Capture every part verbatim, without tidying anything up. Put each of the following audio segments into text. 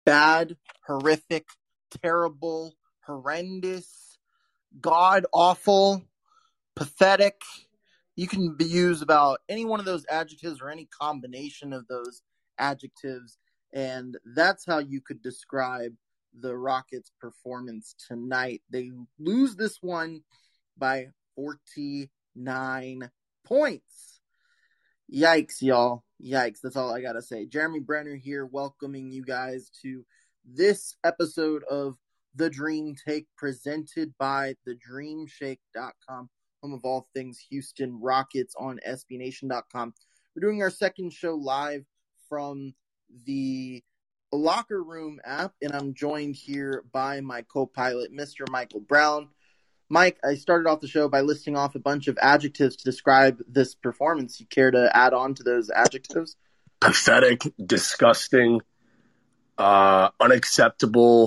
bad, horrific, terrible, horrendous, god-awful, pathetic. You can be use about any one of those adjectives or any combination of those adjectives, and that's how you could describe the Rockets' performance tonight. They lose this one by forty-nine points. Yikes, y'all. Yikes. That's all I got to say. Jeremy Brenner here, welcoming you guys to this episode of The Dream Take, presented by the dream shake dot com, home of all things Houston Rockets on S B Nation dot com. We're doing our second show live from the Locker Room app, and I'm joined here by my co-pilot, Mister Michael Brown. Mike, I started off the show by listing off a bunch of adjectives to describe this performance. You care to add on to those adjectives? Pathetic, disgusting, uh, unacceptable,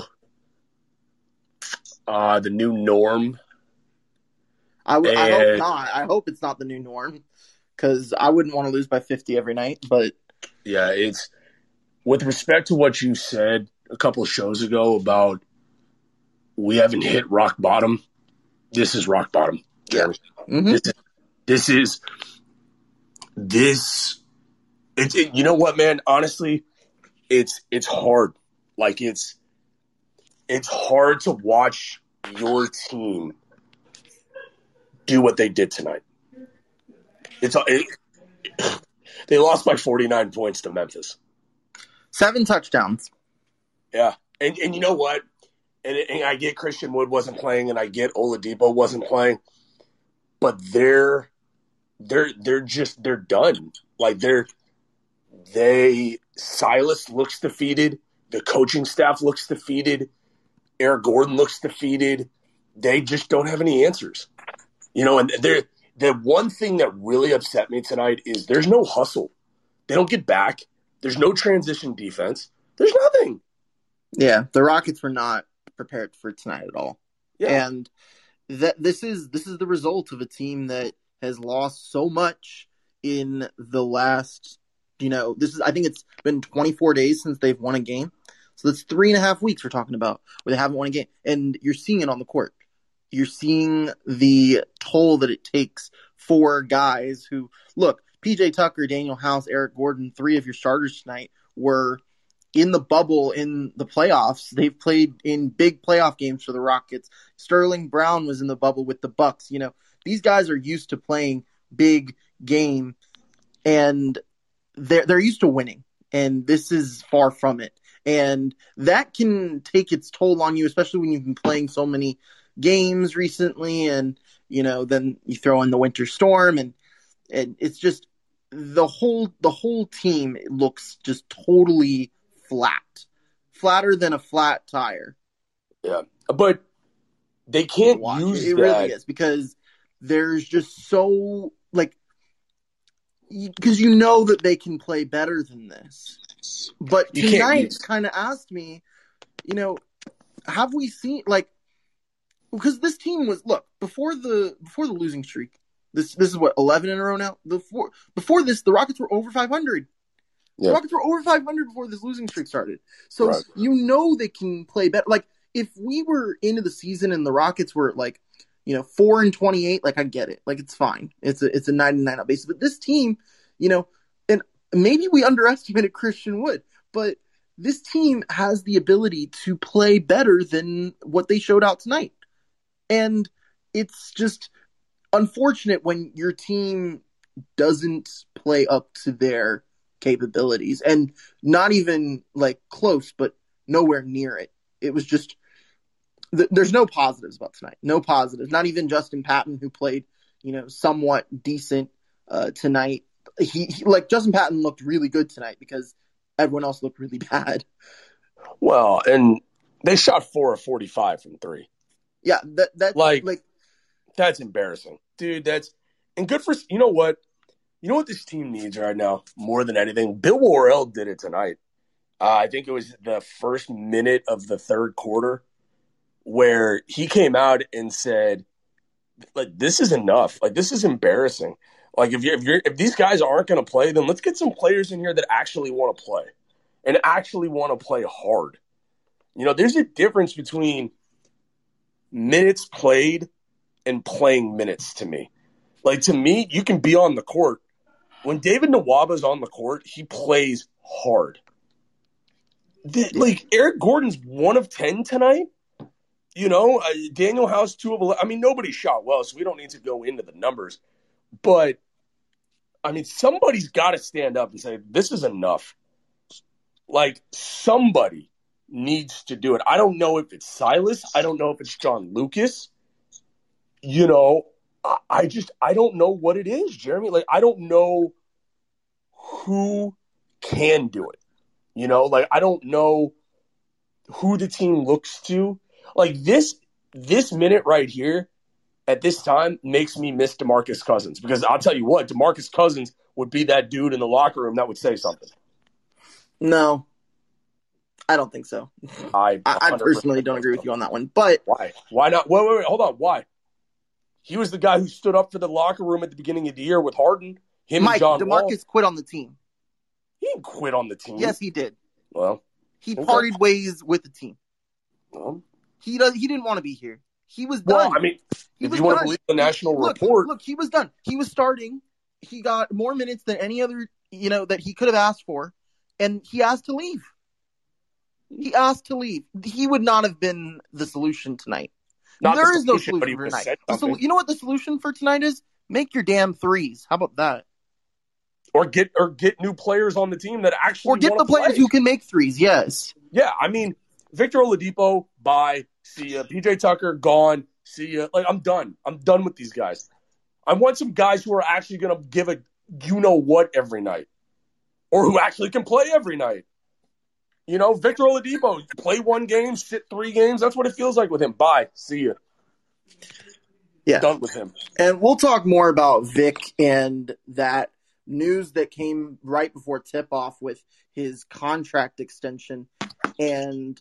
uh, the new norm. I, w- and... I hope not. I hope it's not the new norm, because I wouldn't want to lose by fifty every night. But yeah, it's with respect to what you said a couple of shows ago about we haven't hit rock bottom. This is rock bottom, Jeremy. Yeah. Mm-hmm. This is this is this. It's it, you know what, man? Honestly, it's it's hard. Like it's it's hard to watch your team do what they did tonight. It's it, they lost by forty-nine points to Memphis. Seven touchdowns. Yeah, and and you know what? And, and I get Christian Wood wasn't playing, and I get Oladipo wasn't playing, but they're they're they're just they're done. Like they're they Silas looks defeated. The coaching staff looks defeated. Eric Gordon looks defeated. They just don't have any answers. You know, and they're the one thing that really upset me tonight is there's no hustle. They don't get back. There's no transition defense. There's nothing. Yeah, the Rockets were not prepared for tonight at all. Yeah. And that this is this is the result of a team that has lost so much in the last, you know, this is I think it's been twenty-four days since they've won a game. So that's three and a half weeks we're talking about where they haven't won a game. And you're seeing it on the court. You're seeing the toll that it takes for guys who, look, P J Tucker, Daniel House, Eric Gordon, three of your starters tonight were in the bubble in the playoffs. They've played in big playoff games for the Rockets. Sterling Brown was in the bubble with the Bucks. You know, these guys are used to playing big game, and they're, they're used to winning, and this is far from it. And that can take its toll on you, especially when you've been playing so many games recently, and, you know, then you throw in the winter storm, and, and it's just the whole, the whole team looks just totally flat, flatter than a flat tire. Yeah, but they can't Watch. use it. It that. really is, because there's just so like because you know that they can play better than this. But You tonight use- kind of asked me, you know, have we seen like because this team was look before the before the losing streak. This this is what eleven in a row now. Before before this, the Rockets were over five hundred. Yeah. The Rockets were over five hundred before this losing streak started. So Right. you know they can play better. Like, if we were into the season and the Rockets were, like, you know, four and twenty-eight, like, I get it. Like, it's fine. It's a it's a ninety-nine out basis. But this team, you know, and maybe we underestimated Christian Wood, but this team has the ability to play better than what they showed out tonight. And it's just unfortunate when your team doesn't play up to their capabilities, and not even like close, but nowhere near it. It was just th- there's no positives about tonight. No positives. Not even Justin Patton, who played, you know, somewhat decent uh, tonight. He, he like Justin Patton looked really good tonight because everyone else looked really bad. Well, and they shot four of forty-five from three. Yeah, that that Like, like that's embarrassing, dude. That's and good for you know what. You know what this team needs right now more than anything? Bill Worrell did it tonight. Uh, I think it was the first minute of the third quarter where he came out and said, like, this is enough. Like, this is embarrassing. Like, if, you're, if, you're, if these guys aren't going to play, then let's get some players in here that actually want to play and actually want to play hard. You know, there's a difference between minutes played and playing minutes to me. Like, to me, you can be on the court. When David Nwaba's on the court, he plays hard. The, like, Eric Gordon's one of ten tonight. You know, uh, Daniel House, two of eleven. I mean, nobody shot well, so we don't need to go into the numbers. But, I mean, somebody's got to stand up and say, this is enough. Like, somebody needs to do it. I don't know if it's Silas. I don't know if it's John Lucas. You know, I, I just, I don't know what it is, Jeremy. Like, I don't know who can do it. You know, like, I don't know who the team looks to. Like, this, this minute right here at this time makes me miss DeMarcus Cousins, because I'll tell you what, DeMarcus Cousins would be that dude in the locker room that would say something. No, I don't think so. I I, I personally don't agree with you on that one. But why? Why not? Wait, wait, wait. Hold on. Why? He was the guy who stood up for the locker room at the beginning of the year with Harden. Him Mike, and John DeMarcus Wall. quit on the team. He didn't quit on the team. Yes, he did. Well, he okay. parted ways with the team. Well, he does. He didn't want to be here. He was well, done. I mean, he if was you want done. to believe the national look, report, look, he was done. He was starting. He got more minutes than any other, you know, that he could have asked for, and he asked to leave. He asked to leave. He would not have been the solution tonight. not there the is no solution, but he solution for would have tonight. said The something. sol- you know what the solution for tonight is? Make your damn threes. How about that? Or get or get new players on the team that actually Or get wanna the players play. who can make threes. Yes. Yeah, I mean, Victor Oladipo, bye. See ya. P J Tucker, gone. See ya. Like, I'm done. I'm done with these guys. I want some guys who are actually going to give a you-know-what every night. Or who actually can play every night. You know, Victor Oladipo, play one game, sit three games. That's what it feels like with him. Bye. See ya. Yeah. Done with him. And we'll talk more about Vic and that news that came right before tip-off with his contract extension. And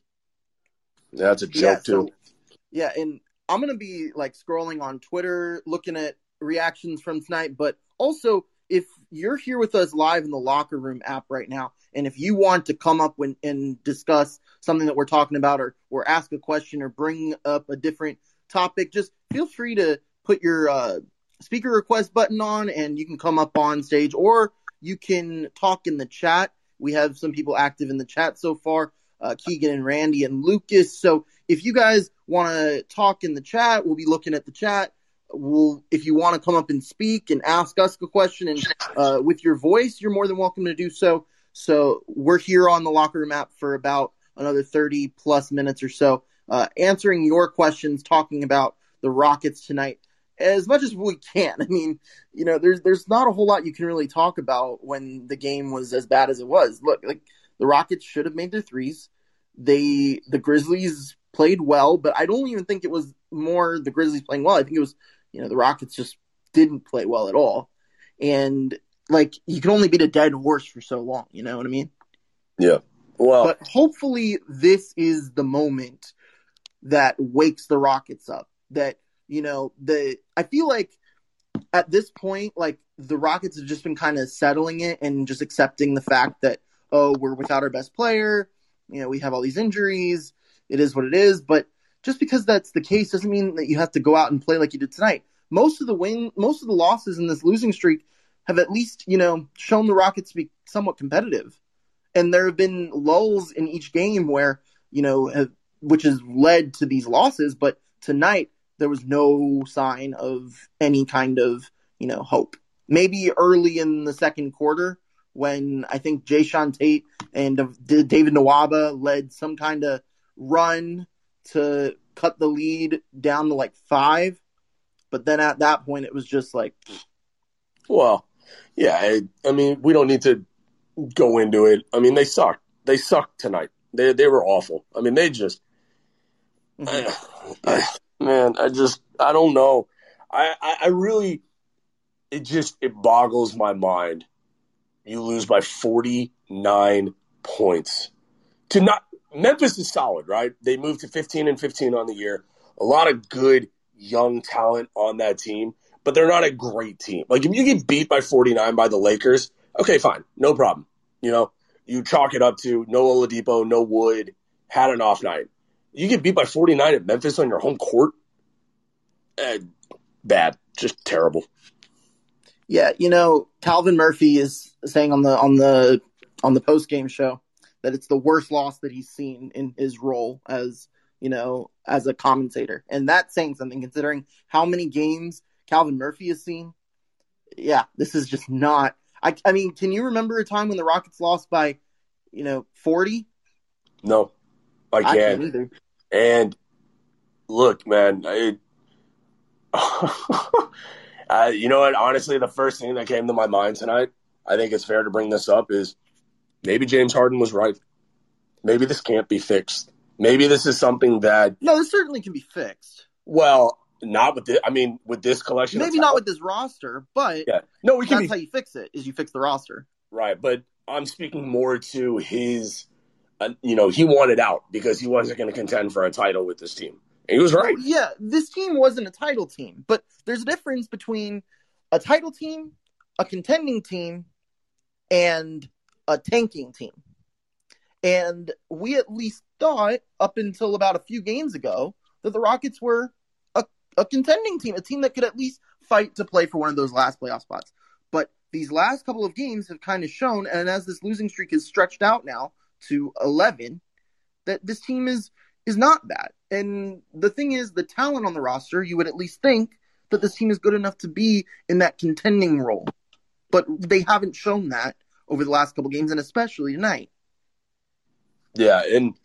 Yeah, that's a joke, yeah, too. so, yeah, and I'm going to be like scrolling on Twitter, looking at reactions from tonight. But also, if you're here with us live in the Locker Room app right now, and if you want to come up when, and discuss something that we're talking about, or, or ask a question, or bring up a different topic, just feel free to put your uh, speaker request button on, and you can come up on stage, or you can talk in the chat. We have some people active in the chat so far, uh, Keegan and Randy and Lucas. So if you guys want to talk in the chat, we'll be looking at the chat. We'll, if you want to come up and speak and ask us a question and uh, with your voice, you're more than welcome to do so. So we're here on the Locker Room app for about another thirty plus minutes or so, uh, answering your questions, talking about the Rockets tonight as much as we can. I mean, you know, there's there's not a whole lot you can really talk about when the game was as bad as it was. Look, like the Rockets should have made their threes. They the Grizzlies played well, but I don't even think it was more the Grizzlies playing well. I think it was, you know, the Rockets just didn't play well at all. And like, you can only beat a dead horse for so long, you know what I mean? Yeah. Well, but hopefully this is the moment that wakes the Rockets up. That, you know, the I feel like at this point, like, the Rockets have just been kind of settling it and just accepting the fact that, oh, we're without our best player. You know, we have all these injuries. It is what it is. But just because that's the case doesn't mean that you have to go out and play like you did tonight. Most of the win, most of the losses in this losing streak have at least, you know, shown the Rockets to be somewhat competitive. And there have been lulls in each game where, you know, have, which has led to these losses. But tonight, there was no sign of any kind of, you know, hope. Maybe early in the second quarter when I think Jayshawn Tate and David Nwaba led some kind of run to cut the lead down to like five. But then at that point, it was just like... Well, yeah, I, I mean, we don't need to go into it. I mean, they sucked. They sucked tonight. They they were awful. I mean, they just... Mm-hmm. I, I, man, I just... I don't know. I, I, I really... It just... It boggles my mind. You lose by forty-nine points. To not... Memphis is solid, right? They moved to fifteen and fifteen on the year. A lot of good young talent on that team, but they're not a great team. Like, if you get beat by forty-nine by the Lakers, okay, fine. No problem. You know, you chalk it up to no Oladipo, no Wood, had an off night. You get beat by forty-nine at Memphis on your home court. Eh, bad, just terrible. Yeah, you know, Calvin Murphy is saying on the on the on the post game show that it's the worst loss that he's seen in his role as, you know, as a commentator. And that's saying something considering how many games Calvin Murphy has seen. Yeah, this is just not I I mean, can you remember a time when the Rockets lost by, you know, forty? No, I can't. I can't either. And look, man, I, uh, you know what? Honestly, the first thing that came to my mind tonight, I think it's fair to bring this up, is maybe James Harden was right. Maybe this can't be fixed. Maybe this is something that... No, this certainly can be fixed. Well, not with this. I mean, with this collection. Maybe not with this roster, but yeah. no, we can that's be, how you fix it, is you fix the roster. Right, but I'm speaking more to his... Uh, you know, he wanted out because he wasn't going to contend for a title with this team. And he was right. Well, yeah, this team wasn't a title team, but there's a difference between a title team, a contending team, and a tanking team. And we at least thought, up until about a few games ago, that the Rockets were a, a contending team, a team that could at least fight to play for one of those last playoff spots. But these last couple of games have kind of shown, and as this losing streak is stretched out now to eleven, that this team is is not bad. And the thing is, the talent on the roster, you would at least think that this team is good enough to be in that contending role. But they haven't shown that over the last couple games, and especially tonight. Yeah, and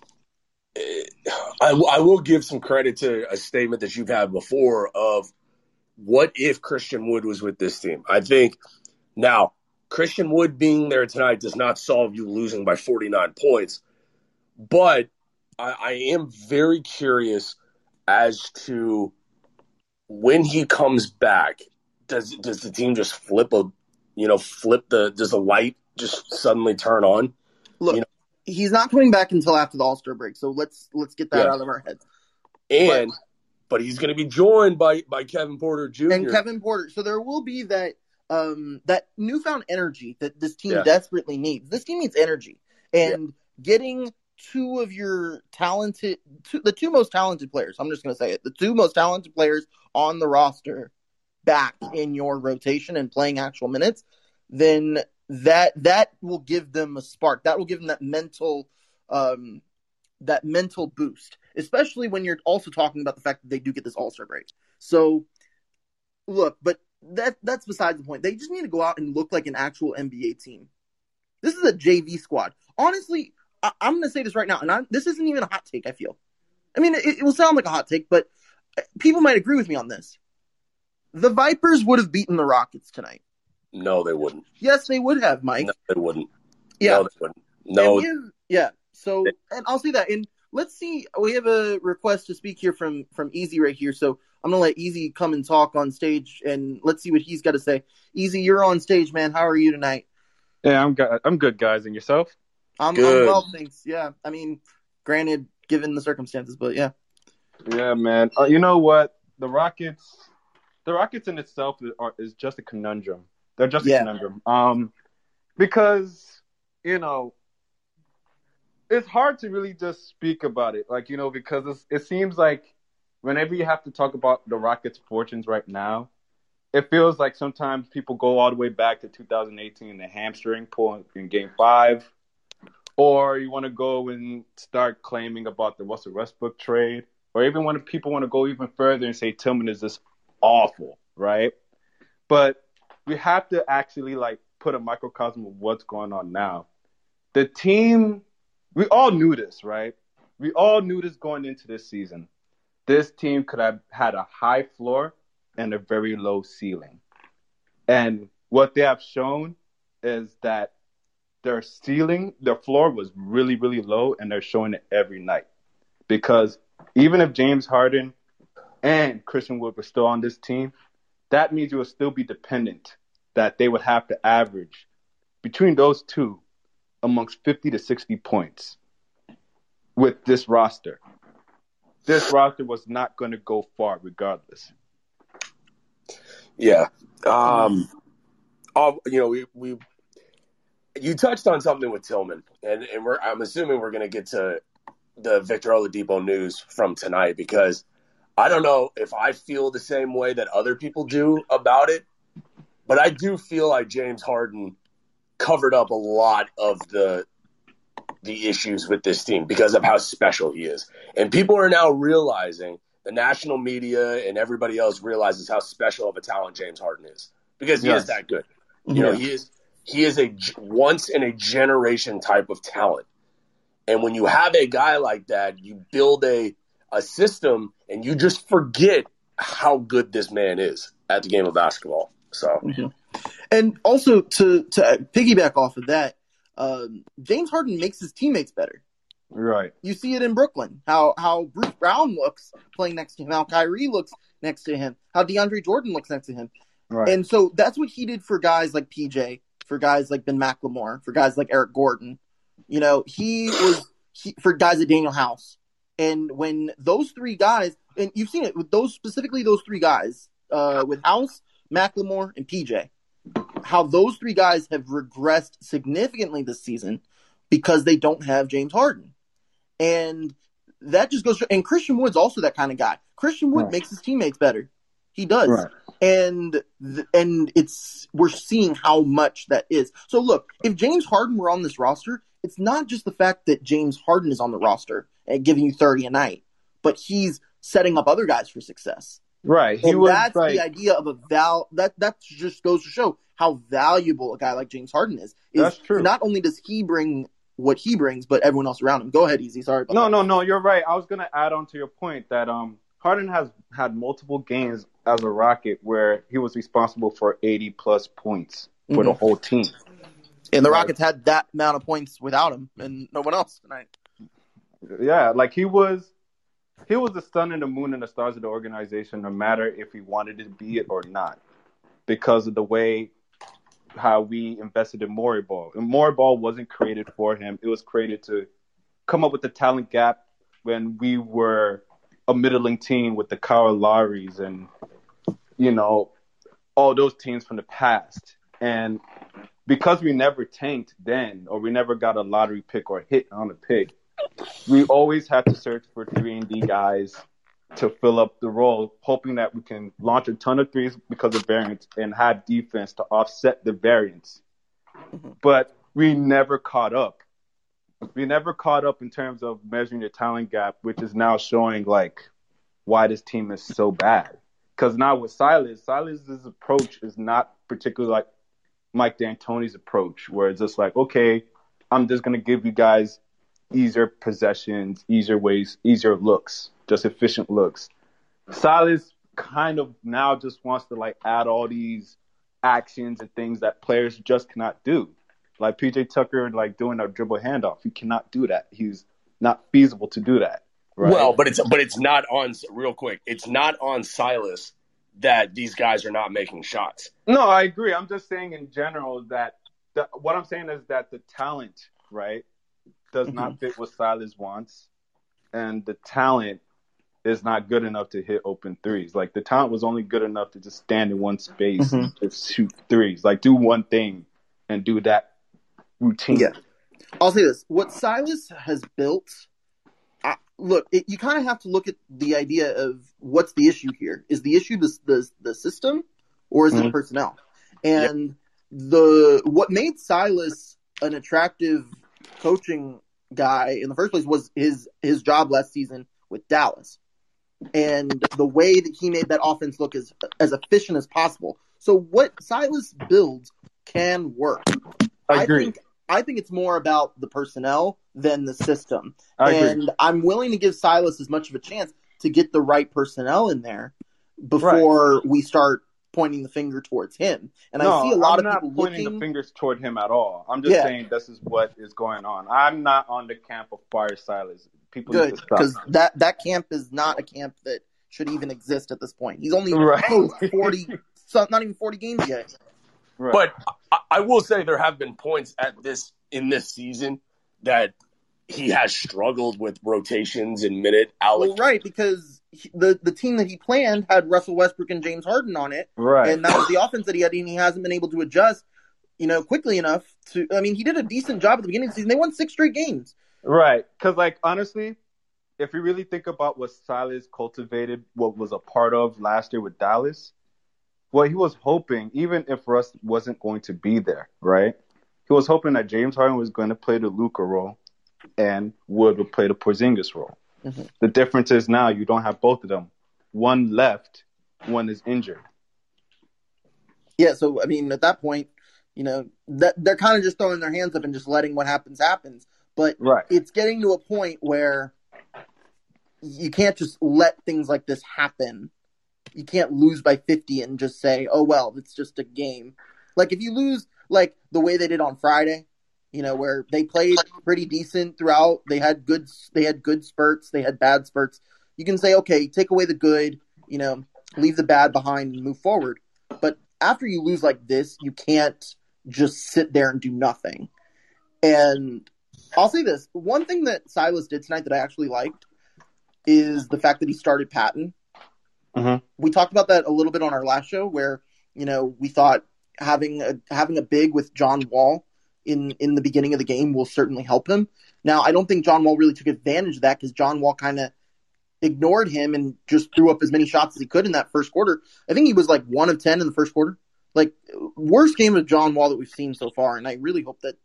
I, I will give some credit to a statement that you've had before of what if Christian Wood was with this team. I think now, Christian Wood being there tonight does not solve you losing by forty-nine points, but I, I am very curious as to when he comes back, does does the team just flip a, you know, flip the, does the light just suddenly turn on? Look, you know? He's not coming back until after the All-Star break, so let's let's get that yeah. out of our heads. And but, but he's going to be joined by by Kevin Porter Junior And Kevin Porter, so there will be that um, that newfound energy that this team yeah. desperately needs. This team needs energy, and yeah. getting two of your talented, two, the two most talented players, I'm just going to say it, the two most talented players on the roster back in your rotation and playing actual minutes, then that that will give them a spark. That will give them that mental um, that mental boost, especially when you're also talking about the fact that they do get this All-Star break. So, look, but that that's besides the point. They just need to go out and look like an actual N B A team. This is a J V squad. Honestly, I, I'm going to say this right now, and I'm, this isn't even a hot take, I feel. I mean, it, it will sound like a hot take, but people might agree with me on this. The Vipers would have beaten the Rockets tonight. No, they wouldn't. Yes, they would have, Mike. No, they wouldn't. Yeah. No, they wouldn't. No. Have, yeah. So, and I'll say that. And let's see. We have a request to speak here from, from Easy right here. So I'm going to let Easy come and talk on stage, and let's see what he's got to say. Easy, you're on stage, man. How are you tonight? Yeah, I'm good. I'm good, guys. And yourself? I'm, good. I'm well, thanks. Yeah. I mean, granted, given the circumstances, but yeah. Yeah, man. Uh, you know what? The Rockets, the Rockets in itself are, is just a conundrum. They're just yeah. a conundrum. Um, because, you know, it's hard to really just speak about it. Like, you know, because it's, it seems like whenever you have to talk about the Rockets' fortunes right now, it feels like sometimes people go all the way back to two thousand eighteen, the hamstring pull in Game Five, or you want to go and start claiming about the Russell Westbrook trade, or even when people want to go even further and say Tillman is just awful, right? But we have to actually like put a microcosm of what's going on now. The team, we all knew this, right? We all knew this going into this season. This team could have had a high floor and a very low ceiling. And what they have shown is that their ceiling, their floor was really, really low, and they're showing it every night. Because even if James Harden and Christian Wood were still on this team, that means you will still be dependent that they would have to average between those two amongst fifty to sixty points with this roster. This roster was not going to go far regardless. Yeah. Um, all, you know, we, we you touched on something with Tillman, and, and we're I'm assuming we're going to get to the Victor Oladipo news from tonight because I don't know if I feel the same way that other people do about it, but I do feel like James Harden covered up a lot of the the issues with this team because of how special he is. And people are now realizing, the national media and everybody else realizes how special of a talent James Harden is because he yes. is that good. You know, he is he is a once in a generation type of talent. And when you have a guy like that, you build a a system and you just forget how good this man is at the game of basketball. So, mm-hmm. And also to to piggyback off of that, um, James Harden makes his teammates better. Right. You see it in Brooklyn, how how Bruce Brown looks playing next to him, how Kyrie looks next to him, how DeAndre Jordan looks next to him. Right. And so that's what he did for guys like P J, for guys like Ben McLemore, for guys like Eric Gordon. You know, he was he, for guys like Daniel House. And when those three guys, and you've seen it with those, specifically those three guys, uh, with House, McLemore, and P J, how those three guys have regressed significantly this season because they don't have James Harden. And that just goes, and Christian Wood's also that kind of guy. Christian Wood right. makes his teammates better. He does. Right. And th- and it's we're seeing how much that is. So look, if James Harden were on this roster, it's not just the fact that James Harden is on the roster and giving you thirty a night, but he's setting up other guys for success. Right. He and was that's like, the idea of a val that that just goes to show how valuable a guy like James Harden is. is that's true. Not only does he bring what he brings, but everyone else around him. Go ahead, Easy. Sorry about no, that. No, no, no, you're right. I was gonna add on to your point that um Harden has had multiple games as a Rocket where he was responsible for eighty plus points for mm-hmm. the whole team. And the Rockets had that amount of points without him and no one else tonight. Yeah, like he was he was the sun and the moon and the stars of the organization, no matter if he wanted to be it or not, because of the way how we invested in Morey Ball. And Morey Ball wasn't created for him. It was created to come up with the talent gap when we were a middling team with the Kyle Lowrys and, you know, all those teams from the past. And because we never tanked then, or we never got a lottery pick or hit on a pick, we always had to search for three and D guys to fill up the role, hoping that we can launch a ton of threes because of variance and have defense to offset the variance. Mm-hmm. But we never caught up. We never caught up in terms of measuring the talent gap, which is now showing like why this team is so bad. Because now with Silas, Silas's approach is not particularly like Mike D'Antoni's approach, where it's just like, okay, I'm just going to give you guys easier possessions, easier ways, easier looks, just efficient looks. Silas kind of now just wants to like add all these actions and things that players just cannot do. Like P J Tucker, like doing a dribble handoff, he cannot do that. He's not feasible to do that. Right? Well, but it's but it's not on real quick. It's not on Silas that these guys are not making shots. No, I agree. I'm just saying in general that the, what I'm saying is that the talent, right, does mm-hmm. not fit what Silas wants, and the talent is not good enough to hit open threes. Like the talent was only good enough to just stand in one space mm-hmm. and just shoot threes. Like do one thing and do that routine. Yeah, I'll say this: what Silas has built. I, look, it, you kind of have to look at the idea of what's the issue here. Is the issue the the, the system, or is mm-hmm. it the personnel? And yep. the what made Silas an attractive coaching guy in the first place was his his job last season with Dallas, and the way that he made that offense look as as efficient as possible. So what Silas builds can work. I agree. I think I think it's more about the personnel than the system, I and agree. I'm willing to give Silas as much of a chance to get the right personnel in there before right. we start pointing the finger towards him. And no, I see a lot I'm of not people pointing looking... the fingers toward him at all. I'm just yeah. saying this is what is going on. I'm not on the camp of fire Silas. People Good, need to stop. because that, that camp is not a camp that should even exist at this point. He's only right. coached forty, not even forty games yet. Right. But I, I will say there have been points at this in this season that he has struggled with rotations and minute allocation. Well, right, because he, the the team that he planned had Russell Westbrook and James Harden on it, right? And that was the offense that he had, and he hasn't been able to adjust, you know, quickly enough to. I mean, he did a decent job at the beginning of the season. They won six straight games. Right, because like honestly, if you really think about what Silas cultivated, what was a part of last year with Dallas, well, he was hoping, even if Russ wasn't going to be there, right? He was hoping that James Harden was going to play the Luka role and Wood would play the Porzingis role. Mm-hmm. The difference is now you don't have both of them. One left, one is injured. Yeah, so, I mean, at that point, you know, that they're kind of just throwing their hands up and just letting what happens happens. But right. It's getting to a point where you can't just let things like this happen. You can't lose by fifty and just say, oh, well, it's just a game. Like, if you lose, like, the way they did on Friday, you know, where they played pretty decent throughout, they had good, they had good spurts, they had bad spurts, you can say, okay, take away the good, you know, leave the bad behind and move forward. But after you lose like this, you can't just sit there and do nothing. And I'll say this, one thing that Silas did tonight that I actually liked is the fact that he started Patton. Mm-hmm. We talked about that a little bit on our last show where, you know, we thought having a, having a big with John Wall in, in the beginning of the game will certainly help him. Now, I don't think John Wall really took advantage of that because John Wall kind of ignored him and just threw up as many shots as he could in that first quarter. I think he was like one of ten in the first quarter. Like, worst game of John Wall that we've seen so far, and I really hope that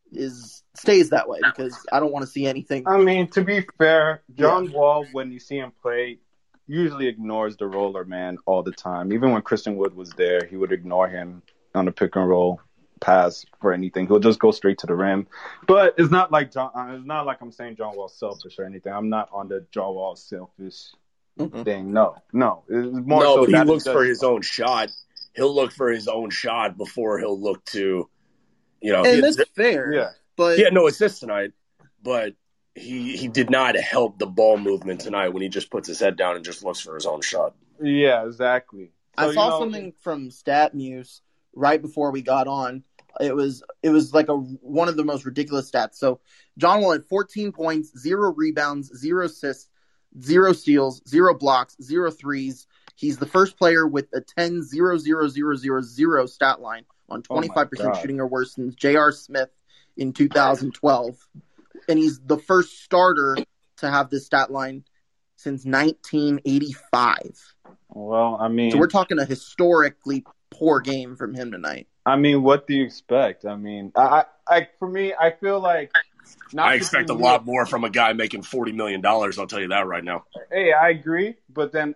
is stays that way because I don't want to see anything. I mean, to be fair, John yeah. Wall, when you see him play, usually ignores the roller man all the time. Even when Christian Wood was there, he would ignore him on the pick and roll pass for anything. He'll just go straight to the rim. But it's not like John. It's not like I'm saying John Wall's selfish or anything. I'm not on the John Wall selfish mm-hmm. thing. No, no. It's more no, so but he that looks for does, his own shot. He'll look for his own shot before he'll look to, you know. And that's fair. Yeah. But he had no assists tonight, but he he did not help the ball movement tonight when he just puts his head down and just looks for his own shot. Yeah, exactly. So, I saw you know, something from StatMuse right before we got on. It was it was like a one of the most ridiculous stats. So John Wall had fourteen points, zero rebounds, zero assists, zero steals, zero blocks, zero threes. He's the first player with a ten zero zero zero zero zero stat line on twenty-five percent oh shooting or worse since J R. Smith in two thousand twelve. And he's the first starter to have this stat line since nineteen eighty-five. Well, I mean... So we're talking a historically poor game from him tonight. I mean, what do you expect? I mean, I, I for me, I feel like... I expect a lot more from a guy making forty million dollars, I'll tell you that right now. Hey, I agree, but then,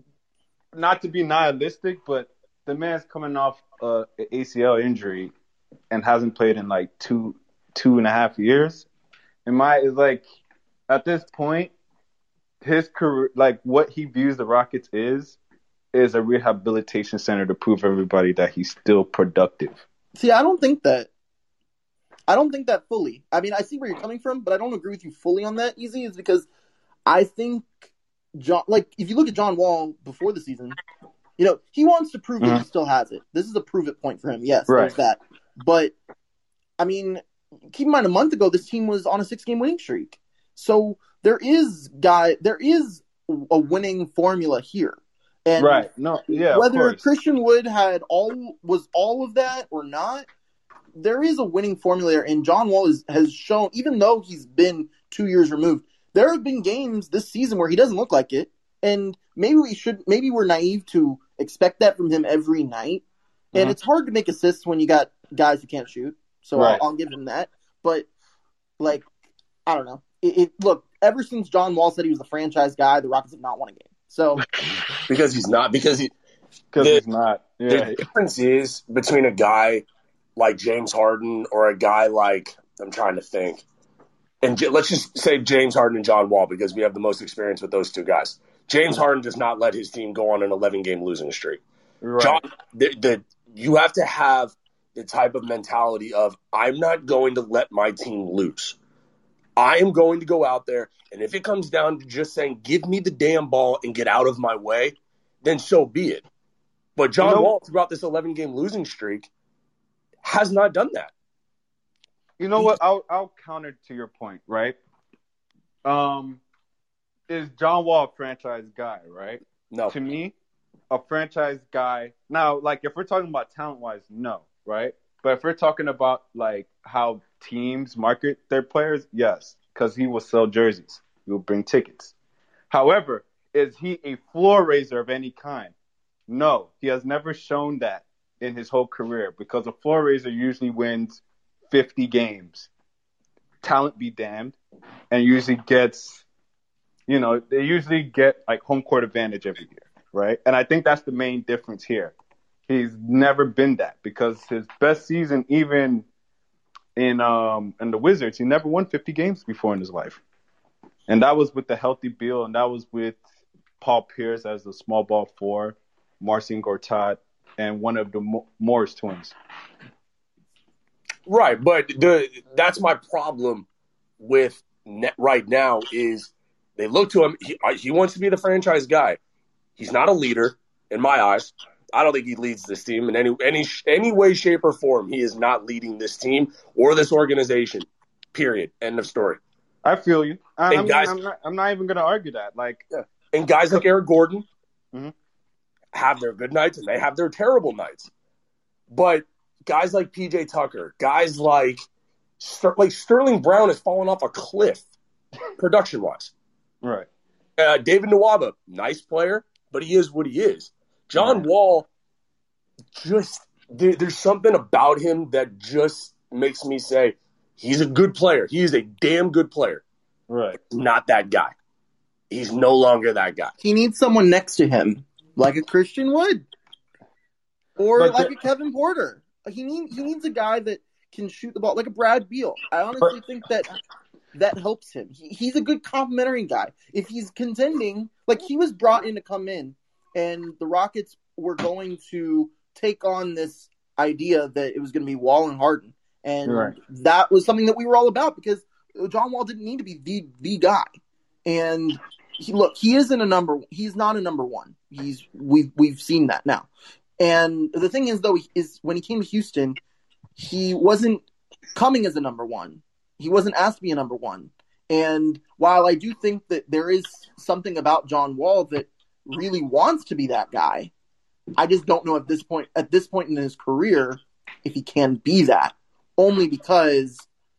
not to be nihilistic, but the man's coming off uh, an A C L injury and hasn't played in like two, two and a half years. And my is like, at this point, his career, like what he views the Rockets is, is a rehabilitation center to prove everybody that he's still productive. See, I don't think that. I don't think that fully. I mean, I see where you're coming from, but I don't agree with you fully on that, Easy, is because I think John, like, if you look at John Wall before the season, you know, he wants to prove mm-hmm. that he still has it. This is a prove it point for him. Yes, right. There's that. But, I mean, keep in mind, a month ago, this team was on a six-game winning streak. So there is guy, there is a winning formula here. And right. No, yeah, whether Christian Wood had all was all of that or not, there is a winning formula there. And John Wall is, has shown, even though he's been two years removed, there have been games this season where he doesn't look like it. And maybe we should, maybe we're naive to expect that from him every night. And mm-hmm. it's hard to make assists when you got guys who can't shoot. So right. I'll, I'll give him that. But, like, I don't know. It, it, look, ever since John Wall said he was the franchise guy, the Rockets have not won a game. So because he's not, because he, because the, he's not. Yeah. The difference is between a guy like James Harden or a guy like, I'm trying to think, and J- let's just say James Harden and John Wall because we have the most experience with those two guys. James Harden does not let his team go on an eleven-game losing streak. Right. John, the, the you have to have the type of mentality of I'm not going to let my team lose. I am going to go out there, and if it comes down to just saying, give me the damn ball and get out of my way, then so be it. But John you know, Wall, throughout this eleven-game losing streak, has not done that. You know what? I'll, I'll counter to your point, right? Um, is John Wall a franchise guy, right? No. To me, a franchise guy. Now, like, if we're talking about talent-wise, no, right? But if we're talking about, like, how teams market their players, yes, because he will sell jerseys. You'll bring tickets. However, is he a floor raiser of any kind? No, he has never shown that in his whole career because a floor raiser usually wins fifty games. Talent be damned, and usually gets, you know, they usually get like home court advantage every year, right? And I think that's the main difference here. He's never been that because his best season, even in um in the Wizards, he never won fifty games before in his life, and that was with the healthy Beal, and that was with Paul Pierce as the small ball four, Marcin Gortat, and one of the Mo- Morris twins. Right, but the that's my problem with net right now is they look to him. He, he wants to be the franchise guy. He's not a leader in my eyes. I don't think he leads this team in any any any way, shape, or form. He is not leading this team or this organization. Period. End of story. I feel you. I, And I'm, guys- I'm not. I'm not even going to argue that. Like, Yeah. And guys like Eric Gordon Mhm. have their good nights and they have their terrible nights. But guys like P J Tucker, guys like Ster- like Sterling Brown has fallen off a cliff production wise. right? Uh, David Nwaba, nice player, but he is what he is. John Right. Wall, just there, there's something about him that just makes me say he's a good player. He is a damn good player. Right. Not that guy. He's no longer that guy. He needs someone next to him, like a Christian Wood, or But like the- a Kevin Porter. He need, he needs a guy that can shoot the ball, like a Brad Beal. I honestly think that that helps him. He, he's a good complimentary guy. If he's contending, like he was brought in to come in, and the Rockets were going to take on this idea that it was going to be Wall and Harden, and Right. that was something that we were all about because John Wall didn't need to be the the guy. And he, look, he isn't a number. He's not a number one. He's we've we've seen that now. And the thing is, though, is when he came to Houston, he wasn't coming as a number one. He wasn't asked to be a number one. And while I do think that there is something about John Wall that really wants to be that guy, I just don't know at this point at this point in his career if he can be that. Only because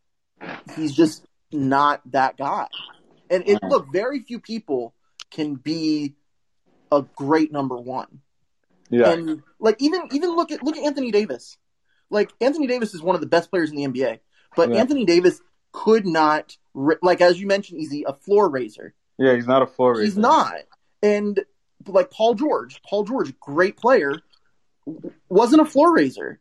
he's just not that guy. And it, look, very few people can be a great number one. Yeah. And like even even look at look at Anthony Davis. Like Anthony Davis is one of the best players in the N B A, but Yeah. Anthony Davis could not, like as you mentioned, Easy, a floor raiser. yeah. He's not a floor raiser. He's not. And like Paul George, Paul George, great player, wasn't a floor raiser.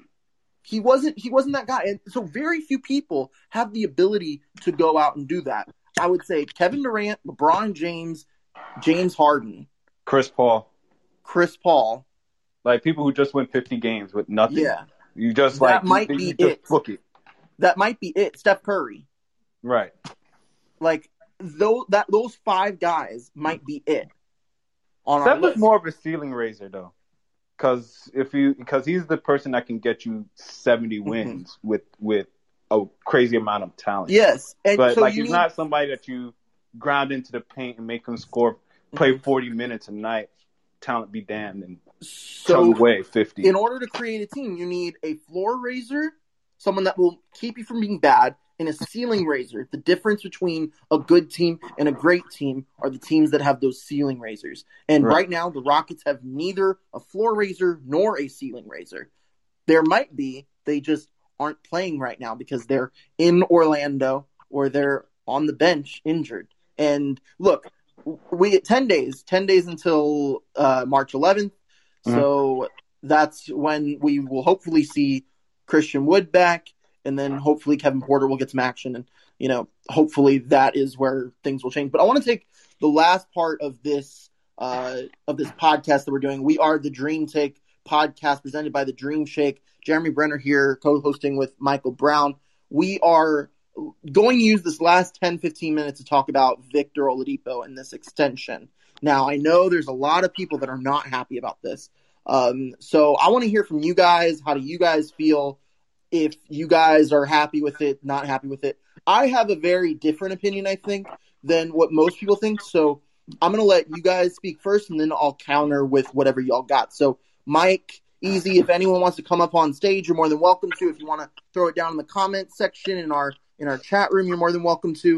He wasn't. He wasn't that guy. And so very few people have the ability to go out and do that. I would say Kevin Durant, LeBron James, James Harden, Chris Paul. Chris Paul. Like people who just win fifty games with nothing. Yeah, You just That like might you, be you just it. book it. that might be it. Steph Curry. Right. Like those that those five guys might be it. On our Steph is list. more of a ceiling raiser though, because if you because he's the person that can get you seventy wins with with a crazy amount of talent. Yes, and but so like you he's need, not somebody that you ground into the paint and make him score, play forty minutes a night. Talent be damned and so come away fifty. in order to create a team, you need a floor raiser, someone that will keep you from being bad, and a ceiling raiser. The difference between a good team and a great team are the teams that have those ceiling raisers. And Right. right now, the Rockets have neither a floor raiser nor a ceiling raiser. There might be, they just aren't playing right now because they're in Orlando or they're on the bench injured. And look, we get ten days, ten days until uh, March eleventh. Mhm. So that's when we will hopefully see Christian Wood back, and then hopefully Kevin Porter will get some action, and you know, hopefully that is where things will change. But I want to take the last part of this uh, of this podcast that we're doing. We are the Dream Take podcast presented by the Dream Shake. Jeremy Brenner here, co-hosting with Michael Brown. We are going to use this last ten, fifteen minutes to talk about Victor Oladipo and this extension. Now, I know there's a lot of people that are not happy about this. Um, so I want to hear from you guys. How do you guys feel? If you guys are happy with it, not happy with it. I have a very different opinion, I think, than what most people think. So I'm going to let you guys speak first, and then I'll counter with whatever y'all got. So Mike, Easy, if anyone wants to come up on stage, you're more than welcome to. If you want to throw it down in the comments section in our in our chat room, you're more than welcome to.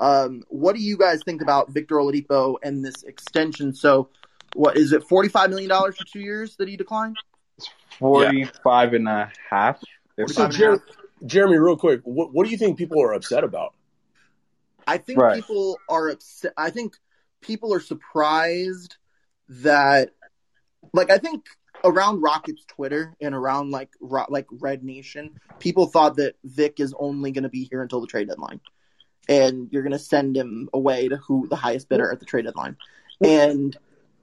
Um, what do you guys think about Victor Oladipo and this extension? So, what is it? Forty-five million dollars for two years that he declined. It's forty-five yeah. and a half. So, Jer- Jeremy, real quick, what, what do you think people are upset about? I think right. people are upset. I think people are surprised that, like, I think around Rockets Twitter and around like ro- like Red Nation, people thought that Vic is only going to be here until the trade deadline, and you're going to send him away to who the highest bidder at the trade deadline. And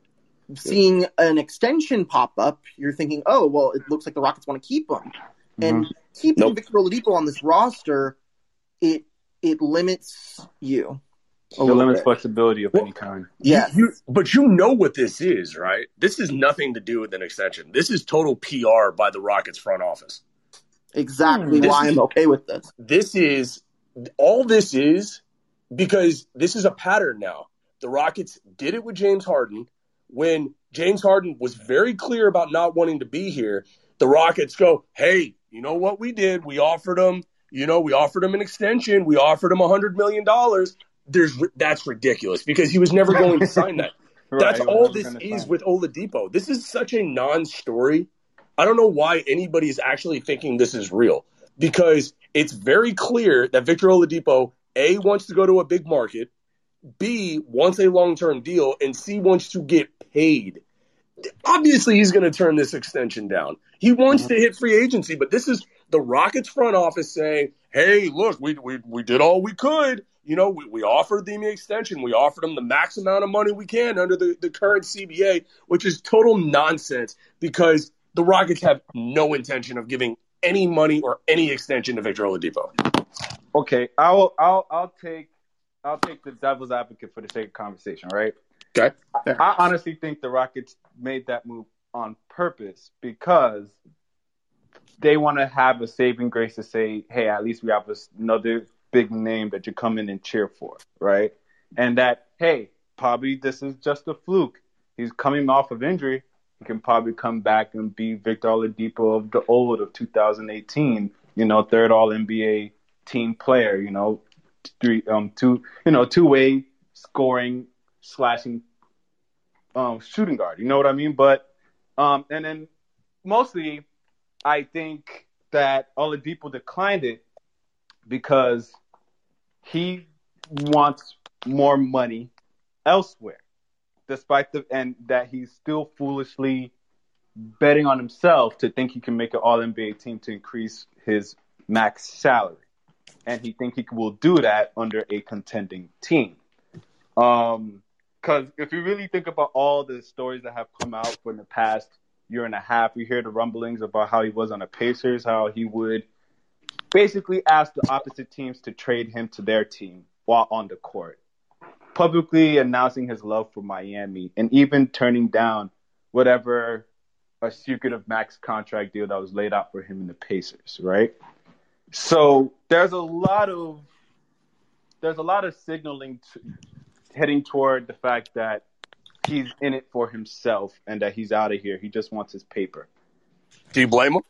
seeing an extension pop up, you're thinking, oh, well, it looks like the Rockets want to keep him. Mm-hmm. And keeping nope. Victor Oladipo on this roster, it it limits you. It limits bit. flexibility of well, any kind. Yeah, you, you, but you know what this is, right? This is nothing to do with an extension. This is total P R by the Rockets front office. Exactly this why is, I'm okay with this. This is all this is because this is a pattern now. The Rockets did it with James Harden when James Harden was very clear about not wanting to be here. The Rockets go, hey, you know what we did? We offered him, you know, we offered him an extension. We offered him one hundred million dollars. There's That's ridiculous because he was never going to sign that. right, That's all this is with Oladipo. This is such a non-story. I don't know why anybody is actually thinking this is real because it's very clear that Victor Oladipo, A, wants to go to a big market, B, wants a long-term deal, and C, wants to get paid. Obviously, he's going to turn this extension down. He wants mm-hmm. to hit free agency, but this is the Rockets front office saying, hey, look, we we we did all we could. You know, we, we offered them the extension. We offered them the max amount of money we can under the, the current C B A, which is total nonsense because the Rockets have no intention of giving any money or any extension to Victor Oladipo. Okay, I'll I'll I'll take I'll take the devil's advocate for the sake of conversation, right? Okay. I, I honestly think the Rockets made that move on purpose because they want to have a saving grace to say, hey, at least we have another big name that you come in and cheer for, right? And that, hey, probably this is just a fluke. He's coming off of injury. He can probably come back and be Victor Oladipo of the old of two thousand eighteen, you know, third all N B A team player, you know, three, um, two, you know, two-way scoring, slashing, um, shooting guard. You know what I mean? But, um, and then mostly I think that Oladipo declined it because he wants more money elsewhere, despite the and that he's still foolishly betting on himself to think he can make an All N B A team to increase his max salary, and he think he will do that under a contending team. Um, because if you really think about all the stories that have come out for the past year and a half, you hear the rumblings about how he was on the Pacers, how he would basically ask the opposite teams to trade him to their team while on the court, publicly announcing his love for Miami, and even turning down whatever a secretive max contract deal that was laid out for him in the Pacers, right? So there's a lot of there's a lot of signaling to, heading toward the fact that he's in it for himself and that he's out of here. He just wants his paper. Do you blame him?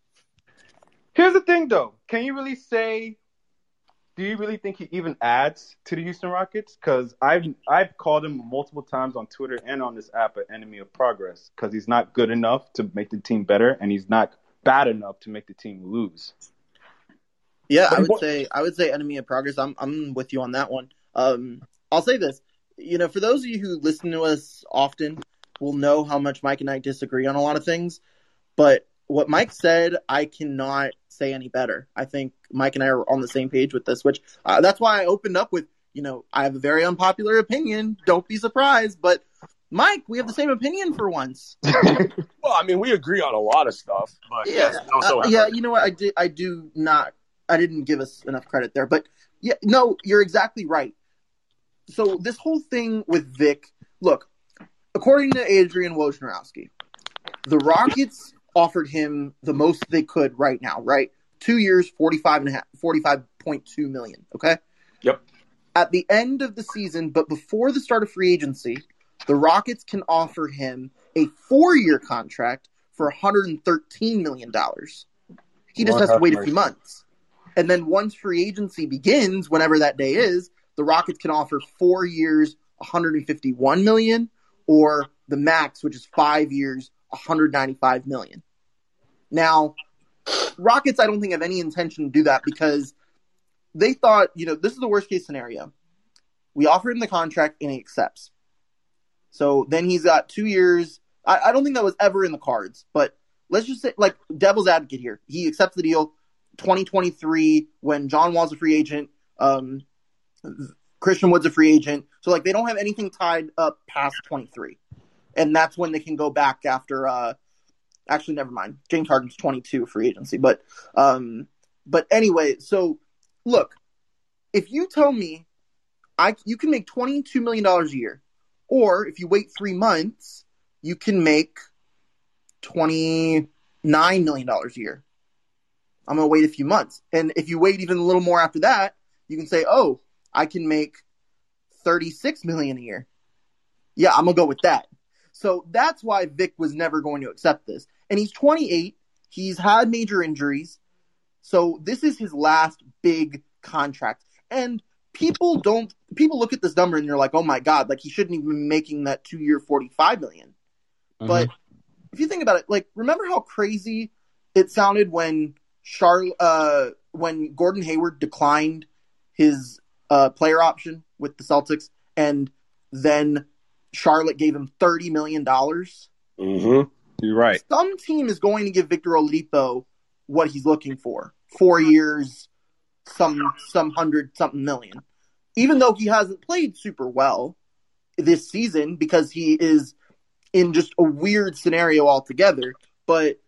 Here's the thing, though. Can you really say, do you really think he even adds to the Houston Rockets? Because I've, I've called him multiple times on Twitter and on this app an enemy of progress because he's not good enough to make the team better and he's not bad enough to make the team lose. Yeah, I would say I would say enemy of progress. I'm I'm with you on that one. Um, I'll say this. You know, for those of you who listen to us often will know how much Mike and I disagree on a lot of things. But what Mike said, I cannot say any better. I think Mike and I are on the same page with this, which uh, that's why I opened up with, you know, I have a very unpopular opinion. Don't be surprised. But, Mike, we have the same opinion for once. Well, I mean, we agree on a lot of stuff. But yeah, uh, yeah you know what? I, did, I do not – I didn't give us enough credit there. But, yeah, no, you're exactly right. So this whole thing with Vic, look, according to Adrian Wojnarowski, the Rockets offered him the most they could right now, right? Two years, forty-five and a half, forty-five point two million. Okay. Yep. At the end of the season, but before the start of free agency, the Rockets can offer him a four-year contract for one hundred thirteen million dollars. He just has to wait a few months. And then once free agency begins, whenever that day is, the Rockets can offer four years, one hundred fifty-one million dollars, or the max, which is five years, one hundred ninety-five million dollars. Now, Rockets, I don't think have any intention to do that because they thought, you know, this is the worst case scenario. We offer him the contract and he accepts. So then he's got two years. I, I don't think that was ever in the cards, but let's just say, like, devil's advocate here. He accepts the deal twenty twenty-three when John Wall's a free agent. Um, Christian Wood's a free agent. So, like, they don't have anything tied up past twenty-three. And that's when they can go back after uh, – actually, never mind. James Harden's twenty-two free agency. But, um, but anyway, so, look, if you tell me I, you can make twenty-two million dollars a year, or if you wait three months, you can make twenty-nine million dollars a year. I'm going to wait a few months. And if you wait even a little more after that, you can say, oh, I can make thirty-six million dollars a year. Yeah, I'm going to go with that. So that's why Vic was never going to accept this. And he's twenty-eight. He's had major injuries. So this is his last big contract. And people don't – people look at this number and they're like, oh, my God, like he shouldn't even be making that two-year forty-five million dollars. Mm-hmm. But if you think about it, like, remember how crazy it sounded when Char- uh, when Gordon Hayward declined his uh, player option with the Celtics, and then Charlotte gave him thirty million dollars? Mm-hmm. You're right. Some team is going to give Victor Oladipo what he's looking for. Four years, some some hundred something million. Even though he hasn't played super well this season because he is in just a weird scenario altogether. But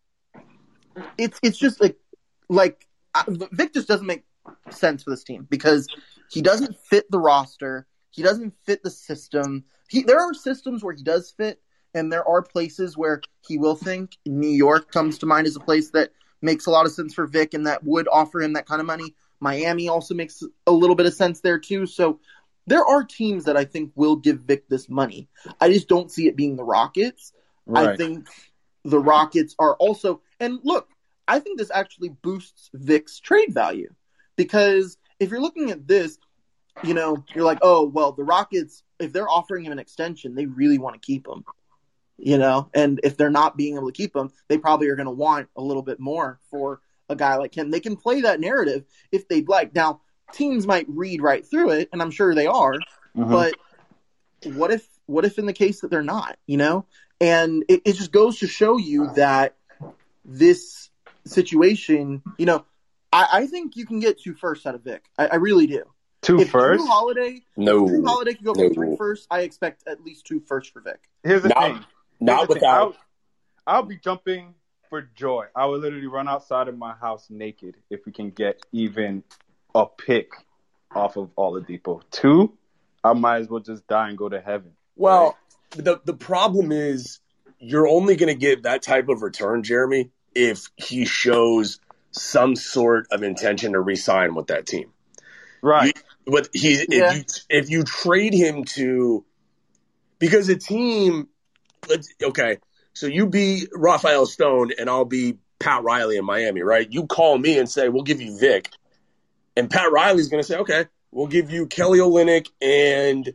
it's it's just like like Vic just doesn't make sense for this team because he doesn't fit the roster. He doesn't fit the system. He there are systems where he does fit, and there are places where he will think. New York comes to mind as a place that makes a lot of sense for Vic and that would offer him that kind of money. Miami also makes a little bit of sense there too. So there are teams that I think will give Vic this money. I just don't see it being the Rockets. Right. I think the Rockets are also – and look, I think this actually boosts Vic's trade value because if you're looking at this, you know, you're like, oh, well, the Rockets, if they're offering him an extension, they really want to keep him, you know? And if they're not being able to keep him, they probably are going to want a little bit more for a guy like him. They can play that narrative if they'd like. Now, teams might read right through it, and I'm sure they are, mm-hmm. but what if what if in the case that they're not, you know? And it, it just goes to show you that this situation, you know, I, I think you can get two firsts out of Vic. I, I really do. Two if firsts? Jrue Holiday, no. Jrue Holiday could go for no. three firsts, I expect at least two firsts for Vic. Here's the not, thing. Here's not the without. Thing. I'll, I'll be jumping for joy. I would literally run outside of my house naked if we can get even a pick off of Oladipo. Two, I might as well just die and go to heaven. Well, right? the the problem is you're only going to get that type of return, Jeremy, if he shows some sort of intention to re-sign with that team. Right. You, but he, if yeah. you if you trade him to, because a team, let's okay. So you be Rafael Stone and I'll be Pat Riley in Miami, right? You call me and say, we'll give you Vic. And Pat Riley's going to say, okay, we'll give you Kelly Olynyk and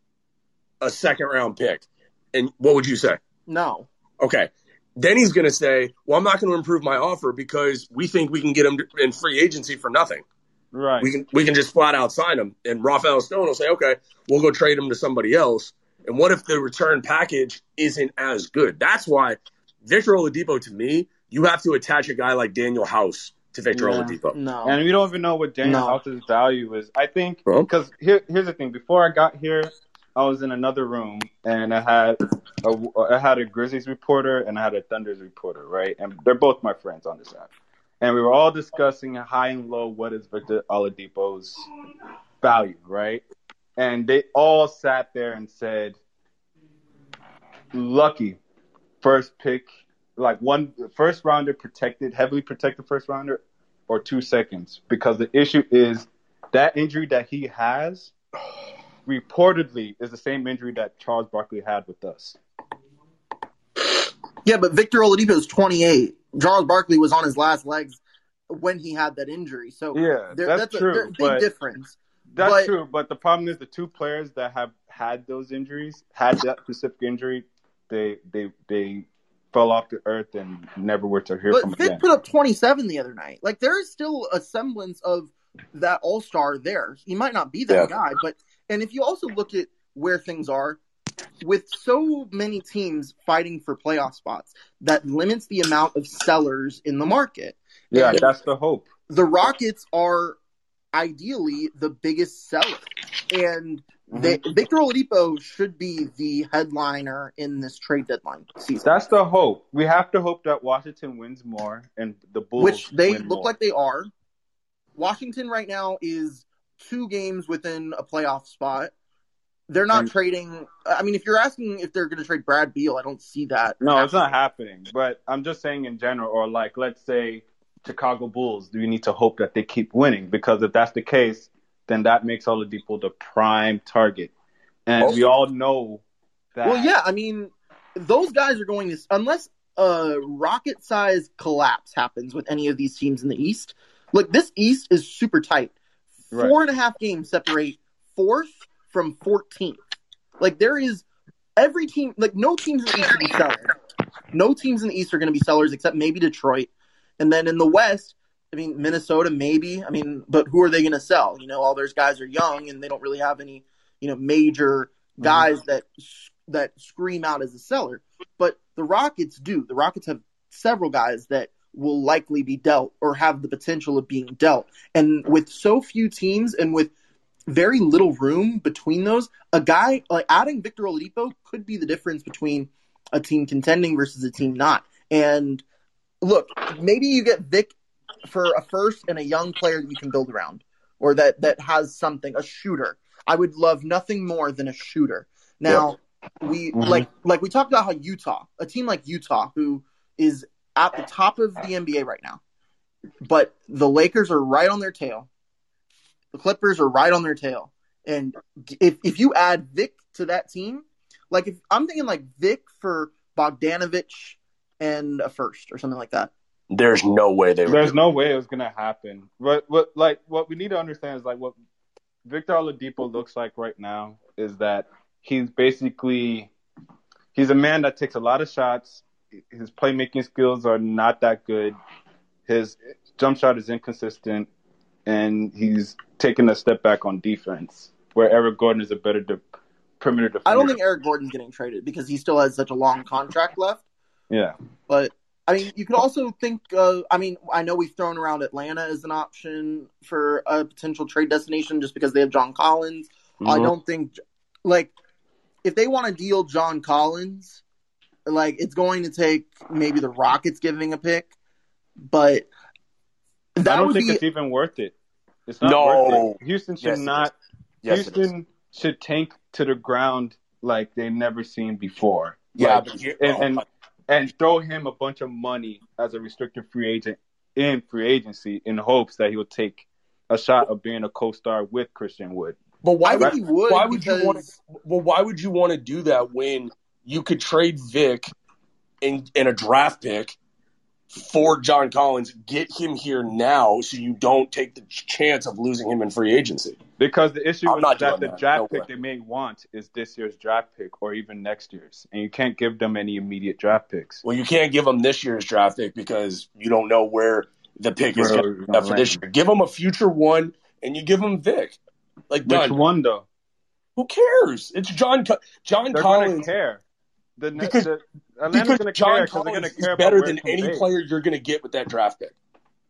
a second round pick. And what would you say? No. Okay. Then he's going to say, well, I'm not going to improve my offer because we think we can get him in free agency for nothing. Right. We can we can just flat out sign him. And Rafael Stone will say, okay, we'll go trade him to somebody else. And what if the return package isn't as good? That's why Victor Oladipo, to me, you have to attach a guy like Daniel House to Victor yeah, Oladipo. No. And we don't even know what Daniel no. House's value is. I think, because here, here's the thing. Before I got here, I was in another room, and I had a, I had a Grizzlies reporter and I had a Thunders reporter, right? And they're both my friends on this app. And we were all discussing high and low, what is Victor Oladipo's value, right? And they all sat there and said, lucky first pick, like one first rounder protected, heavily protected first rounder, or two seconds. Because the issue is that injury that he has reportedly is the same injury that Charles Barkley had with us. Yeah, but Victor Oladipo is twenty-eight. Charles Barkley was on his last legs when he had that injury. So yeah, there, that's, that's true. A, there's a big but, difference. That's But true, but the problem is the two players that have had those injuries, had that specific injury, they they they fell off the earth and never were to hear but from Vic again. put up twenty-seven the other night. Like there is still a semblance of that all star there. He might not be that Yeah. guy, but and if you also look at where things are, with so many teams fighting for playoff spots, that limits the amount of sellers in the market. Yeah, And that's the hope. the Rockets are ideally the biggest seller. And they, Victor Oladipo should be the headliner in this trade deadline season. That's the hope. We have to hope that Washington wins more and the Bulls Which they win look more. like they are. Washington right now is two games within a playoff spot. They're not And- trading. I mean, if you're asking if they're going to trade Brad Beal, I don't see that. No, it's not happening. But I'm just saying in general, or like, let's say Chicago Bulls, do you need to hope that they keep winning? Because if that's the case, then that makes Oladipo the prime target. And Also- we all know that. Well, yeah, I mean, those guys are going to, unless a rocket size collapse happens with any of these teams in the East. Look, this East is super tight. Right. Four and a half games separate fourth from fourteenth. Like, there is every team, like, no teams in the East will be sellers. No teams in the East are going to be sellers except maybe Detroit. And then in the West, I mean, Minnesota, maybe. I mean, but who are they going to sell? You know, all those guys are young and they don't really have any, you know, major guys that that scream out as a seller. But the Rockets do. The Rockets have several guys that will likely be dealt or have the potential of being dealt. And with so few teams and with very little room between those, a guy like adding Victor Oladipo could be the difference between a team contending versus a team not. And look, maybe you get Vic for a first and a young player that you can build around, or that, that has something, a shooter. I would love nothing more than a shooter. Now, we Mhm. like like we talked about how Utah, a team like Utah, who is at the top of the N B A right now, but the Lakers are right on their tail. The Clippers are right on their tail. And if if you add Vic to that team, like if I'm thinking like Vic for Bogdanovich and a first or something like that. There's no way they would. There's do no way it was gonna happen. But what like what we need to understand is like what Victor Oladipo looks like right now is that he's basically he's a man that takes a lot of shots. His playmaking skills are not that good. His jump shot is inconsistent, and he's taking a step back on defense, where Eric Gordon is a better de- perimeter defender. I don't think Eric Gordon's getting traded because he still has such a long contract left. Yeah. But I mean, you could also think. Uh, I mean, I know we've thrown around Atlanta as an option for a potential trade destination just because they have John Collins. I Mhm. don't think, like, if they want to deal John Collins, like it's going to take maybe the Rockets giving a pick, but that I don't would think be. it's even worth it. It's not No. worth it. Houston should Yes, it is. not. Yes, it is. Houston should tank to the ground like they've never seen before. Yeah, Like, but you- and, oh, and and throw him a bunch of money as a restricted free agent in free agency in hopes that he will take a shot of being a co-star with Christian Wood. But why I would think he would. why would because, you want to? Well, why would you want to do that when you could trade Vic in in a draft pick for John Collins, get him here now, so you don't take the chance of losing him in free agency? Because the issue I'm is not that doing the that. draft No pick way. they may want is this year's draft pick or even next year's, and you can't give them any immediate draft picks. Well, you can't give him this year's draft pick because you don't know where the pick is Where going it's to gonna for this land. year. Give him a future one, and you give him Vic. Like, Which done. one though? Who cares? It's John Co- John They're going to Collins. care. The, ne- Because- the Atlanta's Because going to John care because they're going Collins to is care better about where than it any conveys. player you're going to get with that draft pick.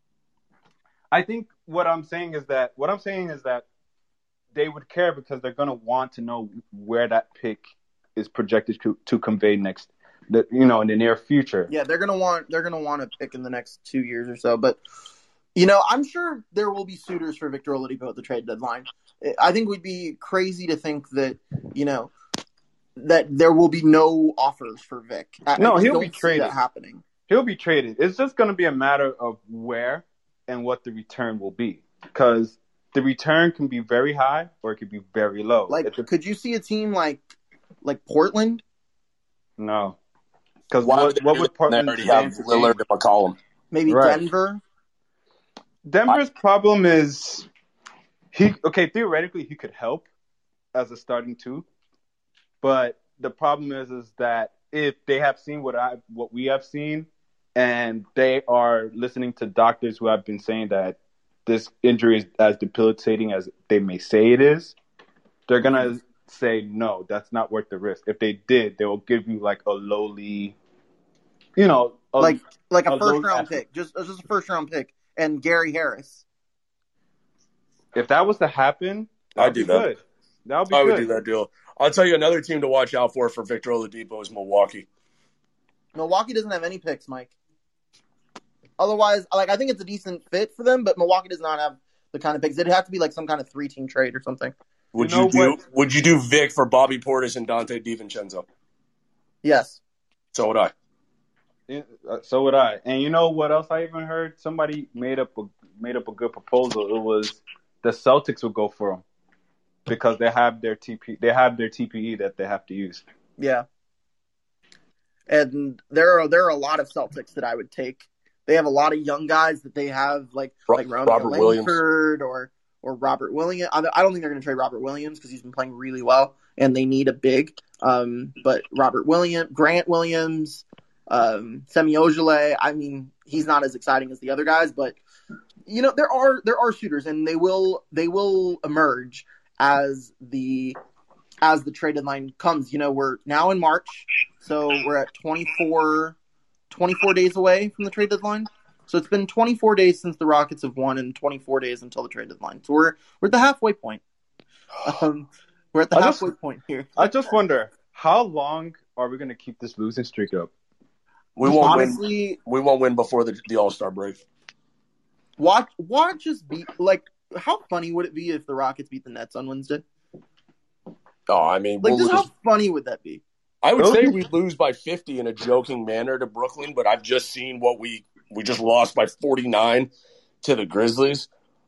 I think what I'm saying is that what I'm saying is that they would care because they're going to want to know where that pick is projected to, to convey next, the, you know, in the near future. yeah, they're gonna want they're gonna want to pick in the next two years or so. But you know, I'm sure there will be suitors for Victor Oladipo at the trade deadline. I think we'd be crazy to think that you know that there will be no offers for Vic. I, No, I he'll don't be see traded. that happening. He'll be traded. It's just going to be a matter of where and what the return will be, because the return can be very high or it could be very low. Like, It's a- could you see a team like like Portland? no, because Why what, would what they would do that? Portland They already have stand to Lillard gain? and McCollum. Maybe Right. Denver? Denver's problem is he okay theoretically he could help as a starting two, but the problem is is that if they have seen what I what we have seen, and they are listening to doctors who have been saying that this injury is as debilitating as they may say it is, they're gonna say no, that's not worth the risk. If they did, they will give you like a lowly, you know, a, like like a, a first low- round pick, just just a first round pick, and Gary Harris. If that was to happen, I'd that'd do be that. good. That would be I good. would do that deal. I'll tell you another team to watch out for for Victor Oladipo is Milwaukee. Milwaukee doesn't have any picks, Mike. Otherwise, like I think it's a decent fit for them, but Milwaukee does not have the kind of picks. It'd have to be like some kind of three-team trade or something. Would You you, know do? what? Would you do Vic for Bobby Portis and Dante DiVincenzo? Yes. So would I. Yeah, uh, so would I. And you know what else I even heard? Somebody made up a made up a good proposal. It was the Celtics would go for them because they have their T P they have their T P E that they have to use. Yeah. And there are there are a lot of Celtics that I would take. They have a lot of young guys that they have, like Ro- like Romeo Robert Williams. Langford or or Robert Williams. I I don't think they're going to trade Robert Williams because he's been playing really well, and they need a big. Um, but Robert Williams, Grant Williams, um, Semi Ojeleye. I mean, he's not as exciting as the other guys, but you know there are there are shooters, and they will they will emerge as the as the trade deadline comes. You know, we're now in March, so we're at twenty-four, twenty-four days away from the trade deadline. So it's been twenty-four days since the Rockets have won, and twenty-four days until the trade deadline. So we're we're at the halfway point. Um, we're at the I just- halfway point here. I just wonder how long are we going to keep this losing streak up? We won't win. Honestly, We won't win before the, the All Star break. watch watch us beat. Like, how funny would it be if the Rockets beat the Nets on Wednesday? Oh, I mean, Like, we'll just lose. how funny would that be? I would Really? say we lose by fifty in a joking manner to Brooklyn, but I've just seen what we we just lost by forty-nine to the Grizzlies.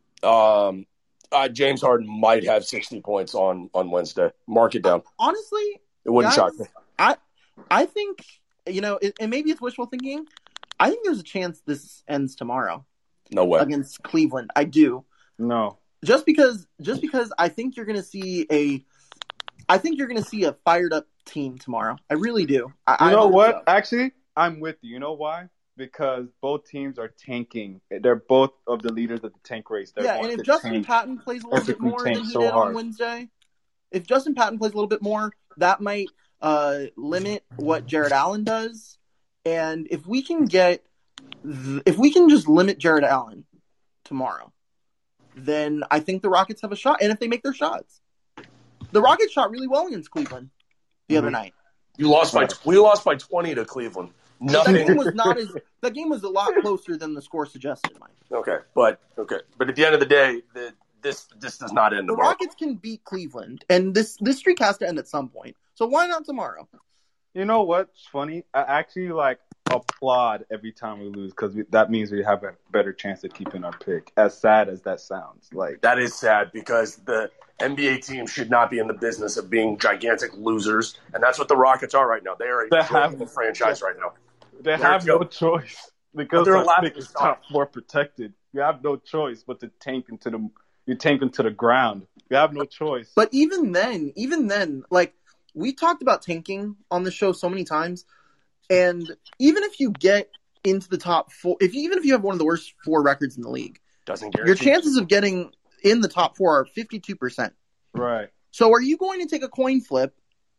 Um, uh, James Harden might have sixty points on on Wednesday. Mark it down. Honestly, It wouldn't guys, shock me. I I think you know, it, and maybe it's wishful thinking. I think there's a chance this ends tomorrow No way. against Cleveland. I do. No. Just because just because I think you're going to see a I think you're going to see a fired up team tomorrow. I really do. I, You know I hope what? so. Actually, I'm with you. You know why? Because both teams are tanking. They're both of the leaders of the tank race. They're Yeah, going and if to Justin tank. Patton plays a little bit Basically more tank than he so did hard. on Wednesday, if Justin Patton plays a little bit more, that might uh, limit what Jared Allen does. And if we can get, th- if we can just limit Jared Allen tomorrow, then I think the Rockets have a shot. And if they make their shots, the Rockets shot really well against Cleveland the other Mhm. night. You lost by Right. we lost by twenty to Cleveland. That game Nothing. was not as that game was a lot closer than the score suggested, Mike. Okay, but okay, but at the end of the day, the, this this does not end The tomorrow. Rockets can beat Cleveland, and this this streak has to end at some point. So why not tomorrow? You know what's funny? I actually like applaud every time we lose because that means we have a better chance of keeping our pick. As sad as that sounds, like That is sad because the N B A team should not be in the business of being gigantic losers, and that's what the Rockets are right now. They are a They joke have- of a franchise right now. they They're have a no joke. choice But because they're a our laughing pick is stock. top four protected. You have no choice but to tank into the you tank into the ground. You have no choice. But even then, even then, like we talked about tanking on the show so many times, and even if you get into the top four, if you, even if you have one of the worst four records in the league, Doesn't your guarantee. chances of getting in the top four are fifty-two percent. right. So are you going to take a coin flip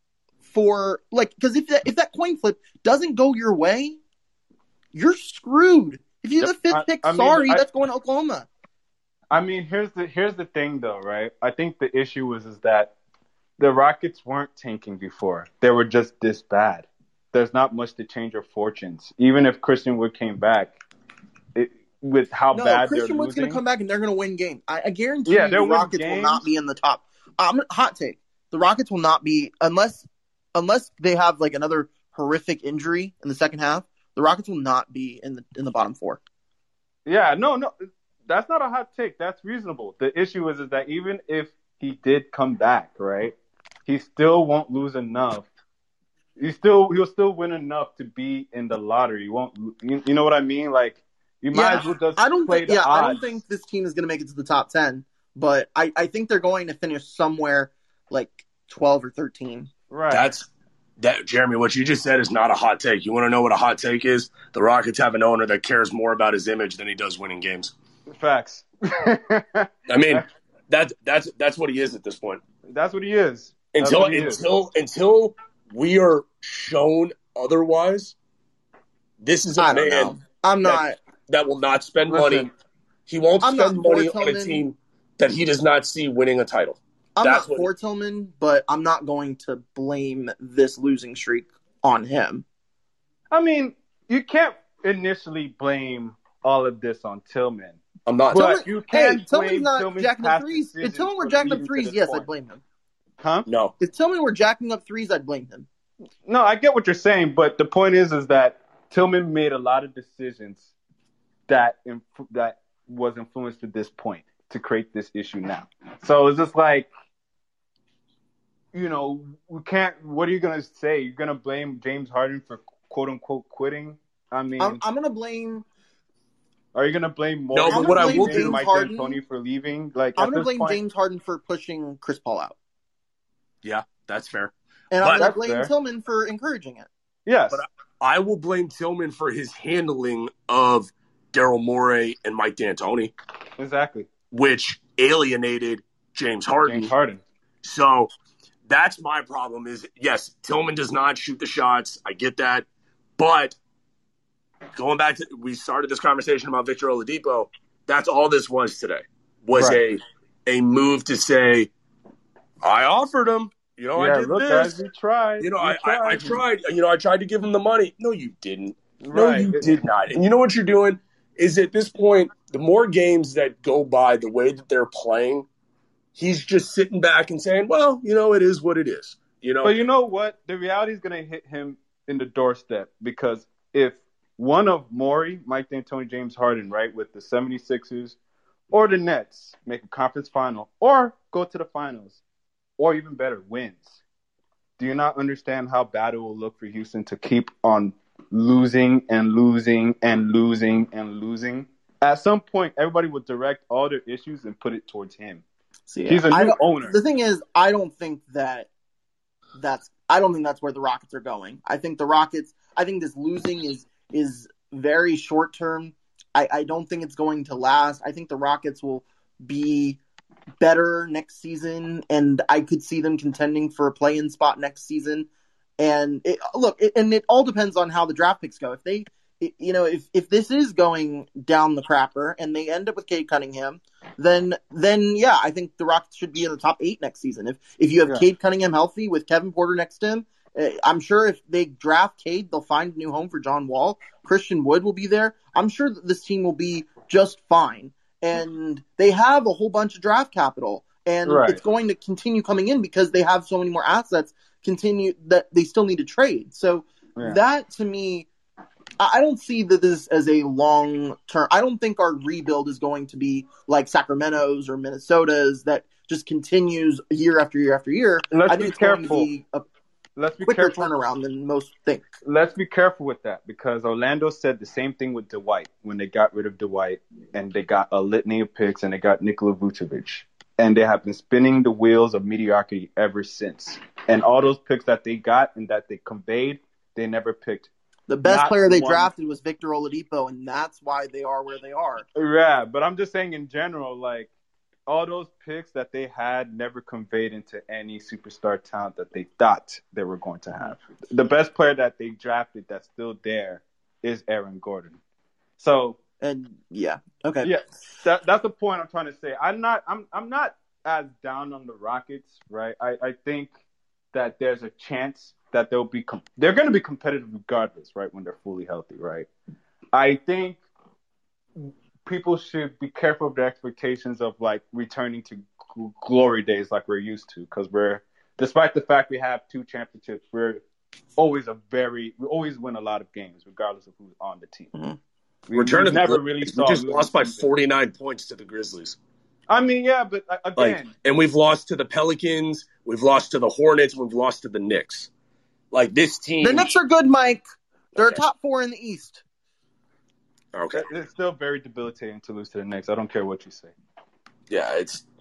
for like because if that if that coin flip doesn't go your way, you're screwed. If you're the Yep. fifth I- pick, I mean, sorry, I- that's going to Oklahoma. I mean, here's the here's the thing though, right? I think the issue was is that the Rockets weren't tanking before. They were just this bad. There's not much to change your fortunes. Even if Christian Wood came back, it, with how No, bad Christian they're Wood's losing. going to come back and they're going to win games. I, I guarantee Yeah, you they'll the win Rockets will games. not be in the top. Um, hot take: the Rockets will not be unless unless they have like another horrific injury in the second half. The Rockets will not be in the in the bottom four. Yeah, no, no, that's not a hot take. That's reasonable. The issue is, is that even if he did come back, right, he still won't lose enough. He still he'll still win enough to be in the lottery. He won't you, you know what I mean? Like you might Yeah, as well just I don't play think. the Yeah, odds. I don't think this team is going to make it to the top ten. but I, I think they're going to finish somewhere like twelve or thirteen. Right. That's that, Jeremy. What you just said is not a hot take. You want to know what a hot take is? The Rockets have an owner that cares more about his image than he does winning games. Facts. I mean, that's that's that's what he is at this point. That's what he is. That's Until what he until is. until we are shown otherwise, this is a I don't man know. I'm that, not. that will not spend Listen, money. He won't I'm spend not for money on a Tillman. team that he does not see winning a title. I'm That's not what- for Tillman, but I'm not going to blame this losing streak on him. I mean, you can't initially blame all of this on Tillman. I'm not. But Tillman- you can hey, Tillman's blame not Tillman's jacking up past threes. If decisions Tillman were for jacking up leading to threes, this yes, point. I'd blame him. Huh? No. If Tillman were jacking up threes, I'd blame him. No, I get what you're saying, but the point is, is that Tillman made a lot of decisions that inf- that was influenced to this point to create this issue now. So it's just like, you know, we can't. What are you gonna say? You're gonna blame James Harden for quote unquote quitting? I mean, I'm, I'm going to blame. are you gonna blame more No, but than what I James will do- Mike Harden- D'Antoni for leaving? Like, I'm at going to this blame point, James Harden for pushing Chris Paul out, Yeah, that's fair. and But- I'm going That's to blame fair. Tillman for encouraging it. Yes, But I will blame Tillman for his handling of Daryl Morey and Mike D'Antoni, exactly. which alienated James Harden. James Harden. So that's my problem is, yes, Tillman does not shoot the shots. I get that. But going back to, we started this conversation about Victor Oladipo. That's all this was today, was Right. a a move to say, I offered him. You know, yeah, I did look, this. guys, we tried. You know, We I, I, I tried. You know, I tried to give him the money. No, you didn't. No, Right. you It- did not. And you know what you're doing is at this point, the more games that go by the way that they're playing, he's just sitting back and saying, well, you know, it is what it is. You know, But you know what? The reality is going to hit him in the doorstep because if one of Morey, Mike D'Antoni, James Harden, right, with the 76ers or the Nets make a conference final or go to the finals or even better, wins, do you not understand how bad it will look for Houston to keep on losing and losing and losing and losing? At some point, everybody will direct all their issues and put it towards him. See, He's a I new don't- owner. The thing is, I don't think that that's. I don't think that's where the Rockets are going. I think the Rockets. I think this losing is is very short term. I, I don't think it's going to last. I think the Rockets will be better next season, and I could see them contending for a play-in spot next season. And it, look, it, and it all depends on how the draft picks go. If they, it, you know, if if this is going down the crapper and they end up with Cade Cunningham, then then yeah, I think the Rockets should be in the top eight next season. If if you have Yeah. Cade Cunningham healthy with Kevin Porter next to him, uh, I'm sure if they draft Cade, they'll find a new home for John Wall. Christian Wood will be there. I'm sure that this team will be just fine. And they have a whole bunch of draft capital, and Right. it's going to continue coming in because they have so many more assets. Continue that they still need to trade. So Yeah. that to me, I I don't see that this as a long term. I don't think our rebuild is going to be like Sacramento's or Minnesota's that just continues year after year after year. Let's I think be it's going careful. to be a Let's be quicker careful. turnaround than most think. Let's be careful with that because Orlando said the same thing with Dwight when they got rid of Dwight and they got a litany of picks and they got Nikola Vucevic. And they have been spinning the wheels of mediocrity ever since. And all those picks that they got and that they conveyed, they never picked. The best Not player they one- drafted was Victor Oladipo, and that's why they are where they are. Yeah, but I'm just saying in general, like, all those picks that they had never conveyed into any superstar talent that they thought they were going to have. The best player that they drafted that's still there is Aaron Gordon. So And yeah, okay. yeah, that, that's the point I'm trying to say. I'm not I'm I'm not as down on the Rockets, right? I, I think that there's a chance that they'll be com- they're going to be competitive regardless, right? When they're fully healthy, right? I think people should be careful of their expectations of like returning to gl- glory days like we're used to, because we're, despite the fact we have two championships, we're always a very we always win a lot of games regardless of who's on the team. Mhm. We, Return we to the never Grizz- really we saw just losing lost by seasons. forty-nine points to the Grizzlies. I mean, yeah, but uh, Like, again, and we've lost to the Pelicans, we've lost to the Hornets, we've lost to the Knicks. Like this team. The Knicks are good, Mike. They're Okay. top four in the East. Okay. it- it's still very debilitating to lose to the Knicks. I don't care what you say. Yeah, it's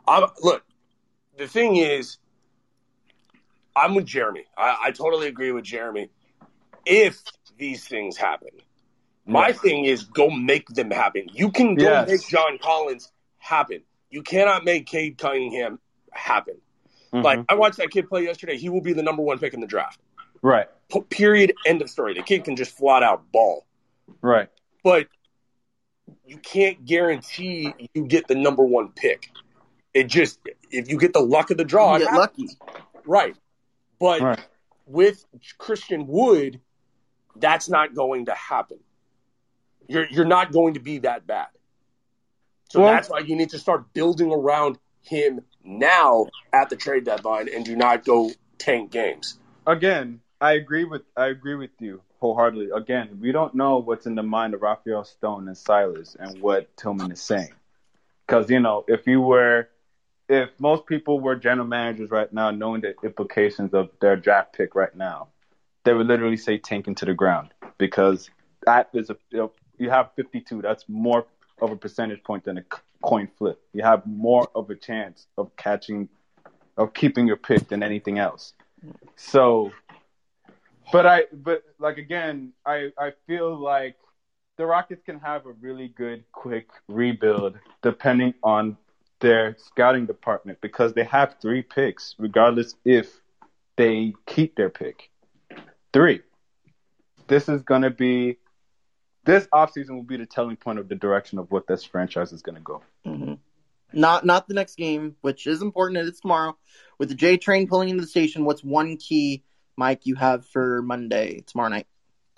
I'm, look, the thing is, I'm with Jeremy. I, I totally agree with Jeremy. If these things happen, my Yes. thing is go make them happen. You can go Yes. make John Collins happen. You cannot make Cade Cunningham happen. Mm-hmm. Like, I watched that kid play yesterday. He will be the number one pick in the draft. Right. P- period. End of story. The kid can just flat out ball. Right. But you can't guarantee you get the number one pick. It just, if you get the luck of the draw, You it get happens. lucky. Right. But Right. with Christian Wood, that's not going to happen. You're you're not going to be that bad. So Well, that's why you need to start building around him now at the trade deadline and do not go tank games. Again, I agree with I agree with you wholeheartedly. Again, we don't know what's in the mind of Raphael Stone and Silas and what Tillman is saying. Because, you know, if you were if most people were general managers right now knowing the implications of their draft pick right now, they would literally say tanking to the ground, because that is a you know, you have fifty-two. That's more of a percentage point than a coin flip. You have more of a chance of catching, of keeping your pick than anything else. So, but I, but like again, I, I feel like the Rockets can have a really good, quick rebuild depending on their scouting department, because they have three picks, regardless if they keep their pick. Three. This is going to be, this offseason will be the telling point of the direction of what this franchise is going to go. Mm-hmm. Not not the next game, which is important, and it's tomorrow. With the J train pulling into the station, what's one key, Mike, you have for Monday, tomorrow night?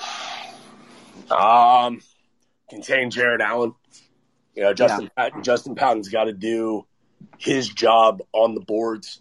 Um, contain Jared Allen. You know, Justin Yeah. Patton, Justin Patton's got to do his job on the boards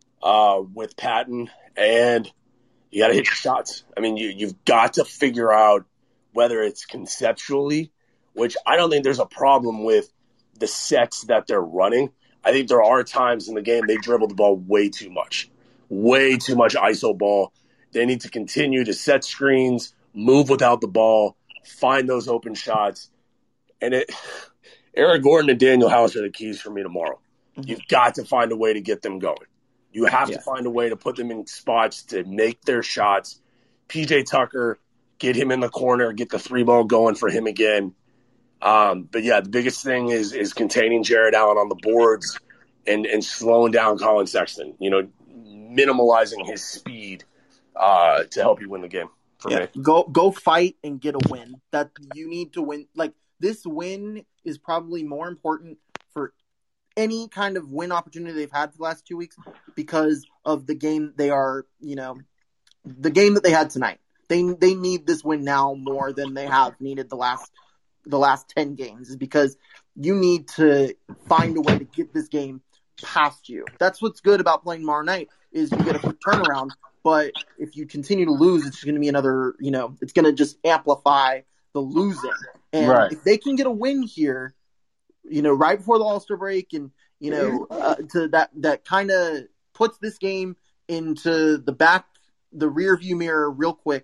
uh, with Patton, and you got to hit your shots. I mean, you, you've got to figure out whether it's conceptually, which I don't think there's a problem with the sets that they're running. I think there are times in the game they dribble the ball way too much, way too much I S O ball. They need to continue to set screens, move without the ball, find those open shots. And it, Eric Gordon and Daniel House are the keys for me tomorrow. Mm-hmm. You've got to find a way to get them going. You have yeah. to find a way to put them in spots to make their shots. P J Tucker, get him in the corner, get the three ball going for him again. Um, but yeah, the biggest thing is is containing Jared Allen on the boards and, and slowing down Colin Sexton. You know, minimalizing his speed uh, to help you win the game. For yeah. me, go go fight and get a win. That you need to win. Like, this win is probably more important for any kind of win opportunity they've had for the last two weeks because of the game they are. You know, the game that they had tonight. They they need this win now more than they have needed the last. the last ten games, is because you need to find a way to get this game past you. That's what's good about playing tomorrow night, is you get a quick turnaround, but if you continue to lose, it's going to be another, you know, it's going to just amplify the losing. And right. if they can get a win here, you know, right before the All-Star break, and, you know, uh, to that, that kind of puts this game into the back, the rear view mirror real quick,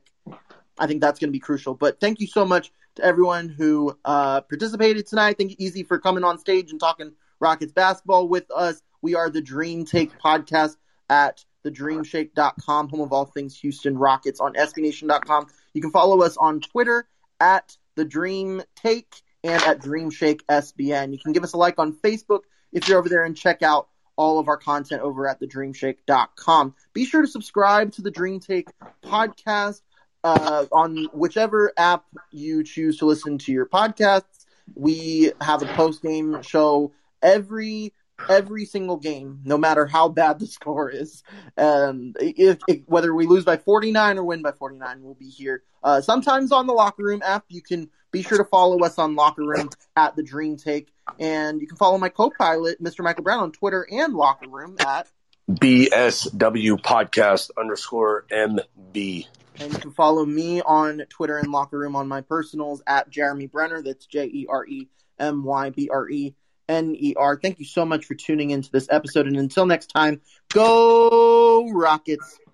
I think that's going to be crucial. But thank you so much to everyone who uh, participated tonight. Thank you, Easy, for coming on stage and talking Rockets basketball with us. We are the Dream Take podcast at the dream shake dot com, home of all things Houston Rockets, on S B Nation dot com. You can follow us on Twitter at the Dream Take and at Dream Shake S B N. You can give us a like on Facebook if you're over there, and check out all of our content over at the dream shake dot com. Be sure to subscribe to the Dream Take podcast. Uh, on whichever app you choose to listen to your podcasts. We have a post-game show every every single game, no matter how bad the score is. And if, if whether we lose by forty-nine or win by forty-nine, we'll be here. Uh, sometimes on the Locker Room app. You can be sure to follow us on Locker Room at the Dream Take, and you can follow my co-pilot, Mister Michael Brown, on Twitter and Locker Room at B S W podcast underscore M B. And you can follow me on Twitter and Locker Room on my personals at Jeremy Brenner. That's J E R E M Y B R E N E R. Thank you so much for tuning into this episode. And until next time, go Rockets.